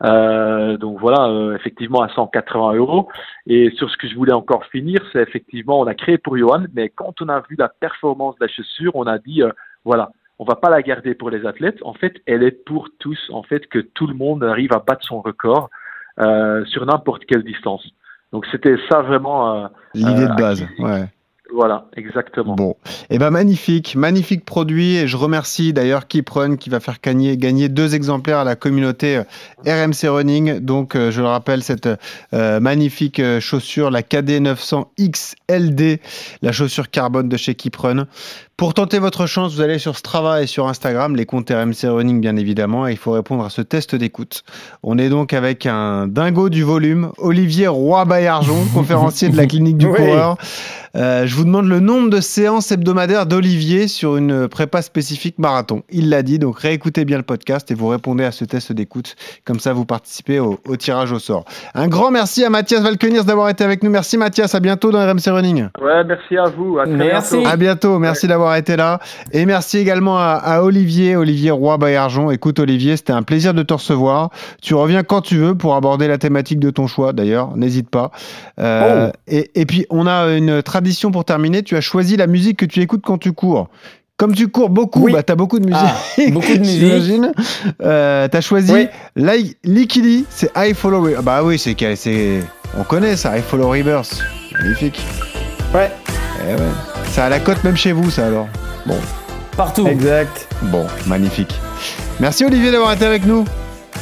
Euh, donc voilà, euh, effectivement à cent quatre-vingts euros. Et sur ce que je voulais encore finir, c'est effectivement on a créé pour Johan, mais quand on a vu la performance de la chaussure, on a dit euh, voilà, on va pas la garder pour les athlètes. En fait, elle est pour tous. En fait, que tout le monde arrive à battre son record euh, sur n'importe quelle distance. Donc c'était ça vraiment euh, l'idée euh, de base. Ouais. Voilà, exactement. Bon, et eh ben magnifique, magnifique produit. Et je remercie d'ailleurs Kiprun qui va faire gagner, gagner deux exemplaires à la communauté R M C Running. Donc, euh, je le rappelle, cette euh, magnifique euh, chaussure, la K D neuf cents X L D, la chaussure carbone de chez Kiprun. Pour tenter votre chance, vous allez sur Strava et sur Instagram, les comptes R M C Running bien évidemment, et il faut répondre à ce test d'écoute. On est donc avec un dingo du volume, Olivier Roy-Baillargeon, conférencier de la clinique du oui. coureur. Euh, je vous demande le nombre de séances hebdomadaires d'Olivier sur une prépa spécifique marathon. Il l'a dit, donc réécoutez bien le podcast et vous répondez à ce test d'écoute. Comme ça, vous participez au, au tirage au sort. Un grand merci à Mathias Valkeniers d'avoir été avec nous. Merci Mathias, à bientôt dans R M C Running. Ouais, merci à vous. À très merci. bientôt. À bientôt, merci ouais. d'avoir été là. Et merci également à, à Olivier, Olivier Roy-Baillargeon. Écoute Olivier, c'était un plaisir de te recevoir. Tu reviens quand tu veux pour aborder la thématique de ton choix, d'ailleurs, n'hésite pas. Euh, oh. et, et puis, on a une tradition pour terminer. Tu as choisi la musique que tu écoutes quand tu cours. Comme tu cours beaucoup, oui. bah, tu as beaucoup de musique. Ah, beaucoup de musique. J'imagine. Euh, tu as choisi oui. Likili, c'est I Follow Rivers. Bah oui, c'est, c'est, on connaît ça, I Follow Rivers. Magnifique. Ouais. Eh ouais. Ça a la cote même chez vous, ça alors. Bon. Partout. Exact. Bon, magnifique. Merci Olivier d'avoir été avec nous.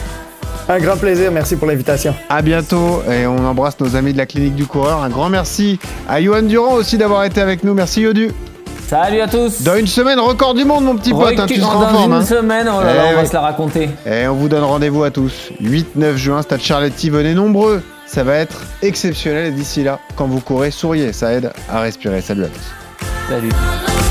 Un grand plaisir, merci pour l'invitation. À bientôt et on embrasse nos amis de la clinique du coureur. Un grand merci à Johan Durand aussi d'avoir été avec nous. Merci Yodu. Salut à tous. Dans une semaine, record du monde mon petit Recul, pote, hein, tu seras en dans forme. Dans une hein. semaine, oh là là, on va se la raconter. Et on vous donne rendez-vous à tous. huit neuf juin, Stade Charletti, venez nombreux. Ça va être exceptionnel et d'ici là, quand vous courez, souriez, ça aide à respirer. Salut à tous. Salut.